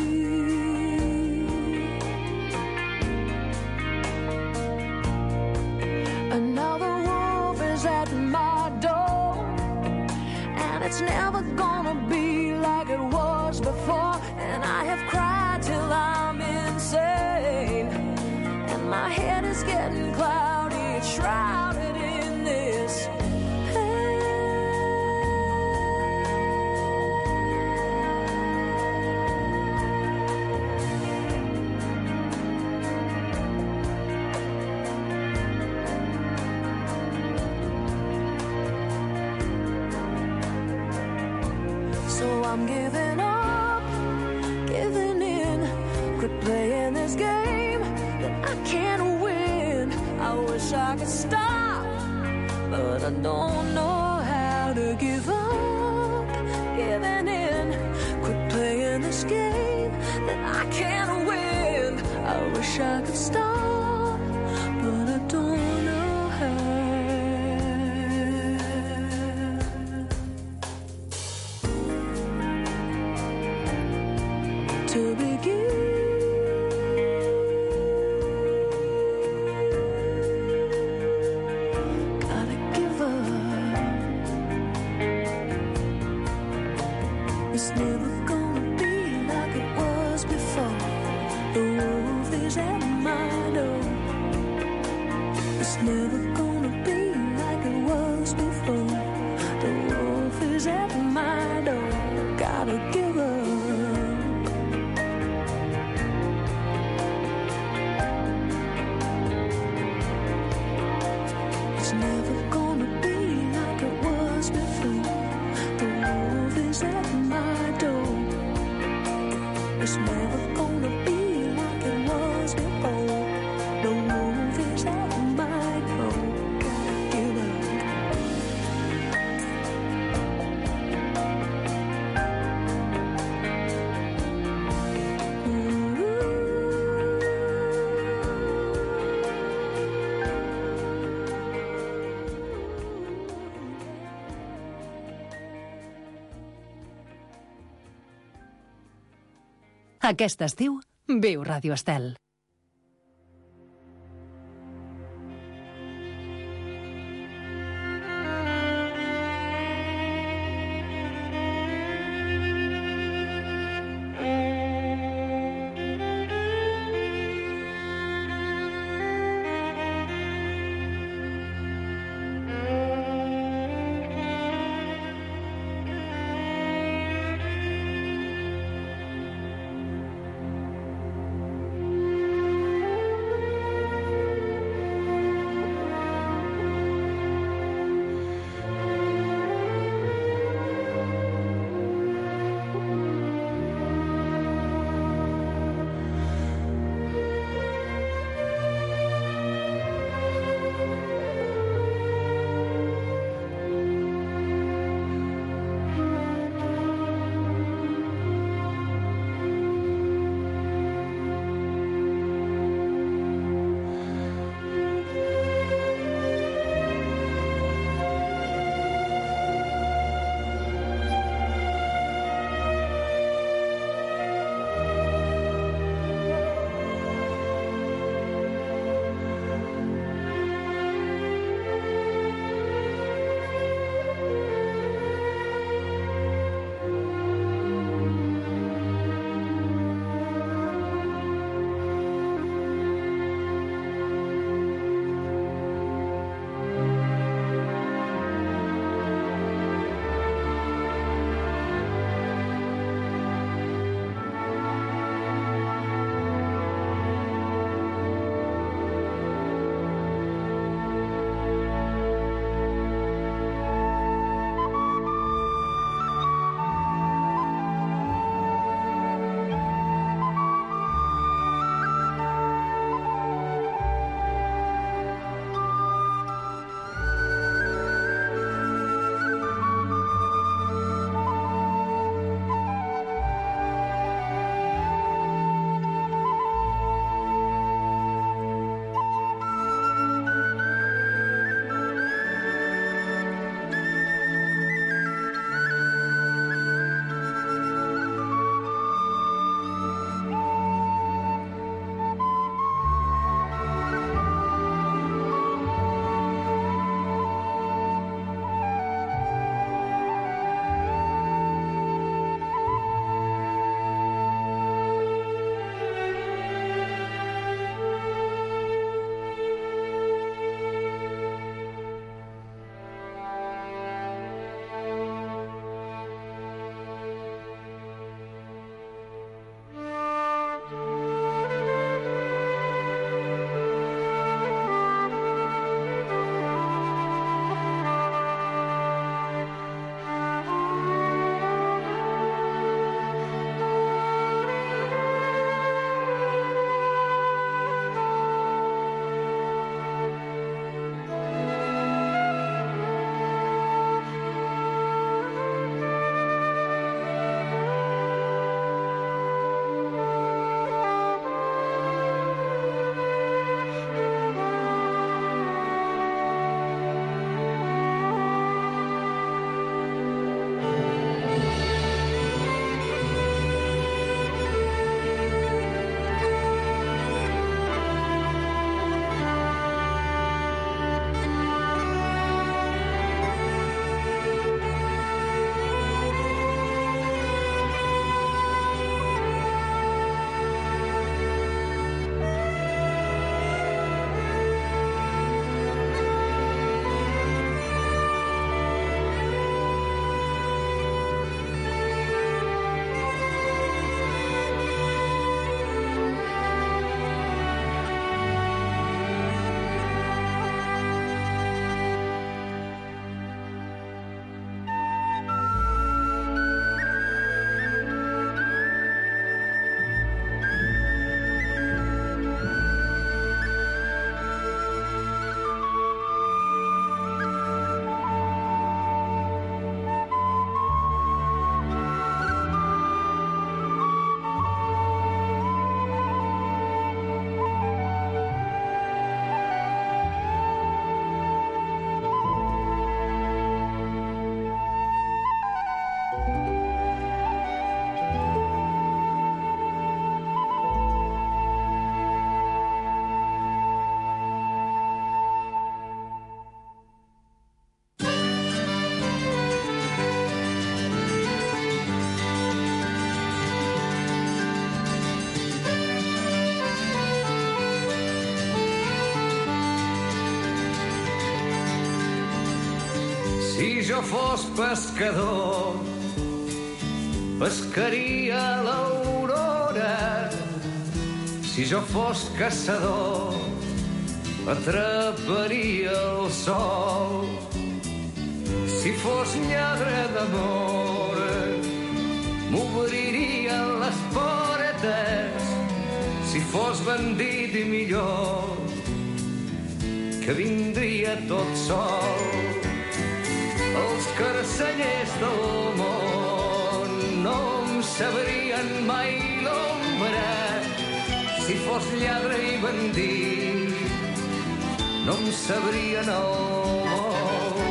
Another wolf is at my door, and it's never gonna be like it was before. And I have cried till I'm insane, and my head is getting cloudy, shrouded in this I'm giving up, giving in, quit playing this game that I can't win. I wish I could stop, but I don't know how to give up, giving in, quit playing this game that I can't win. I wish I could stop, but I don't know how. To begin, gotta give up. It's never gonna be like it was before. The wolf is at my door. It's never gonna be like it was before. The wolf is at my door. Gotta give up. It's never gonna be like it was before. The wolf is at my door. It's never gonna be like it was before. The wolf is at my door. Gotta give up. Aquest estiu, viu Ràdio Estel. Si jo fos pescador, pescaria l'aurora. Si jo fos caçador, atraparia el sol. Si fos lladre d'amor, m'obriria les portes. Si fos bandit millor, que vindria tot sol. Els carcellers del món no em sabrien mai l'ombra. Si fos lladre i bandit, no em sabrien el vol.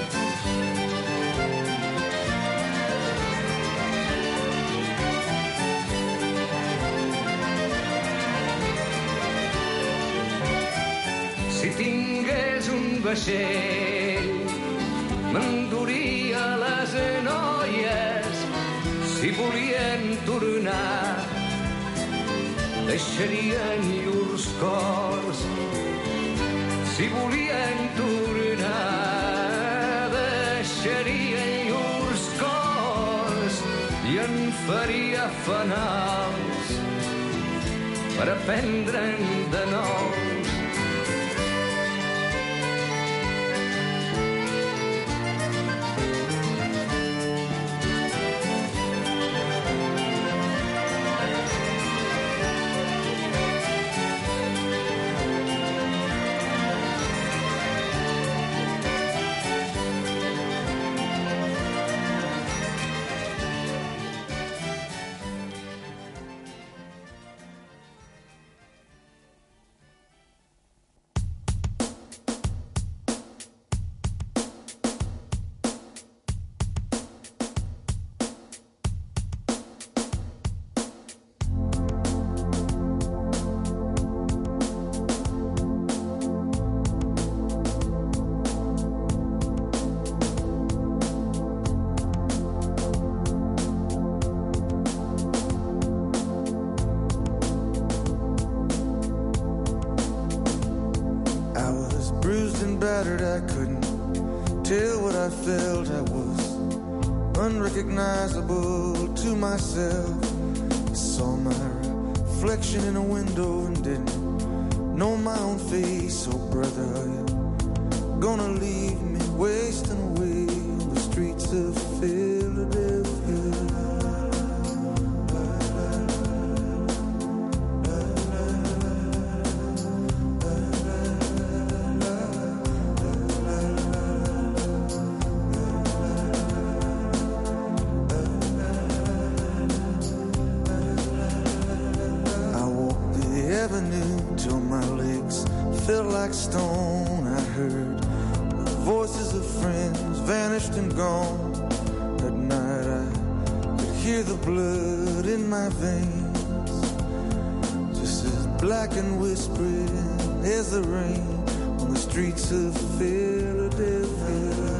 Si tingués un vaixell, m'enduria les noies. Si volien tornar, deixarien llurs cors. Si volien tornar, deixarien llurs cors. I en faria fanals per aprendre'n de nous. I couldn't tell what I felt. I was unrecognizable to myself. I saw my reflection in a window and didn't know my own face. Oh brother, are you gonna leave me wasting away on the streets of Philadelphia? Stone, I heard the voices of friends vanished and gone. At night I could hear the blood in my veins, just as black and whispering as the rain on the streets of Philadelphia.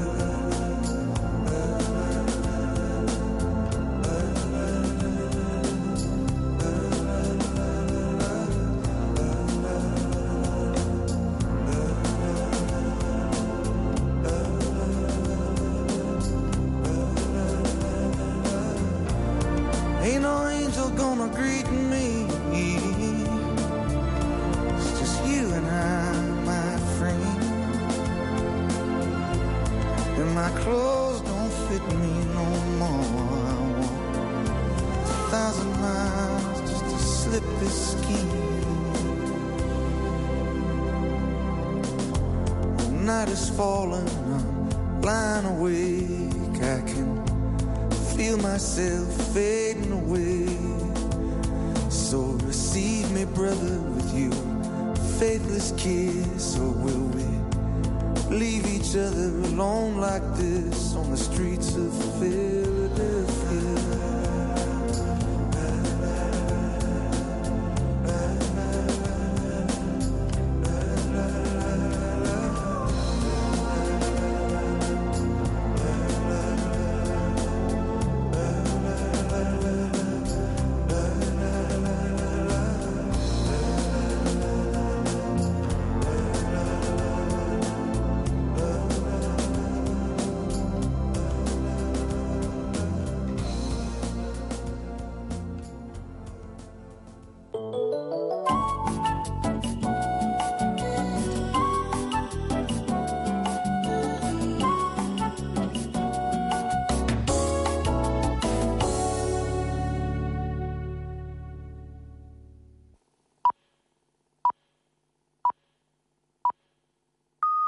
Falling, I'm lying awake. I can feel myself fading away. So receive me, brother, with you faithless kiss. Or will we leave each other alone like this on the streets of Philadelphia?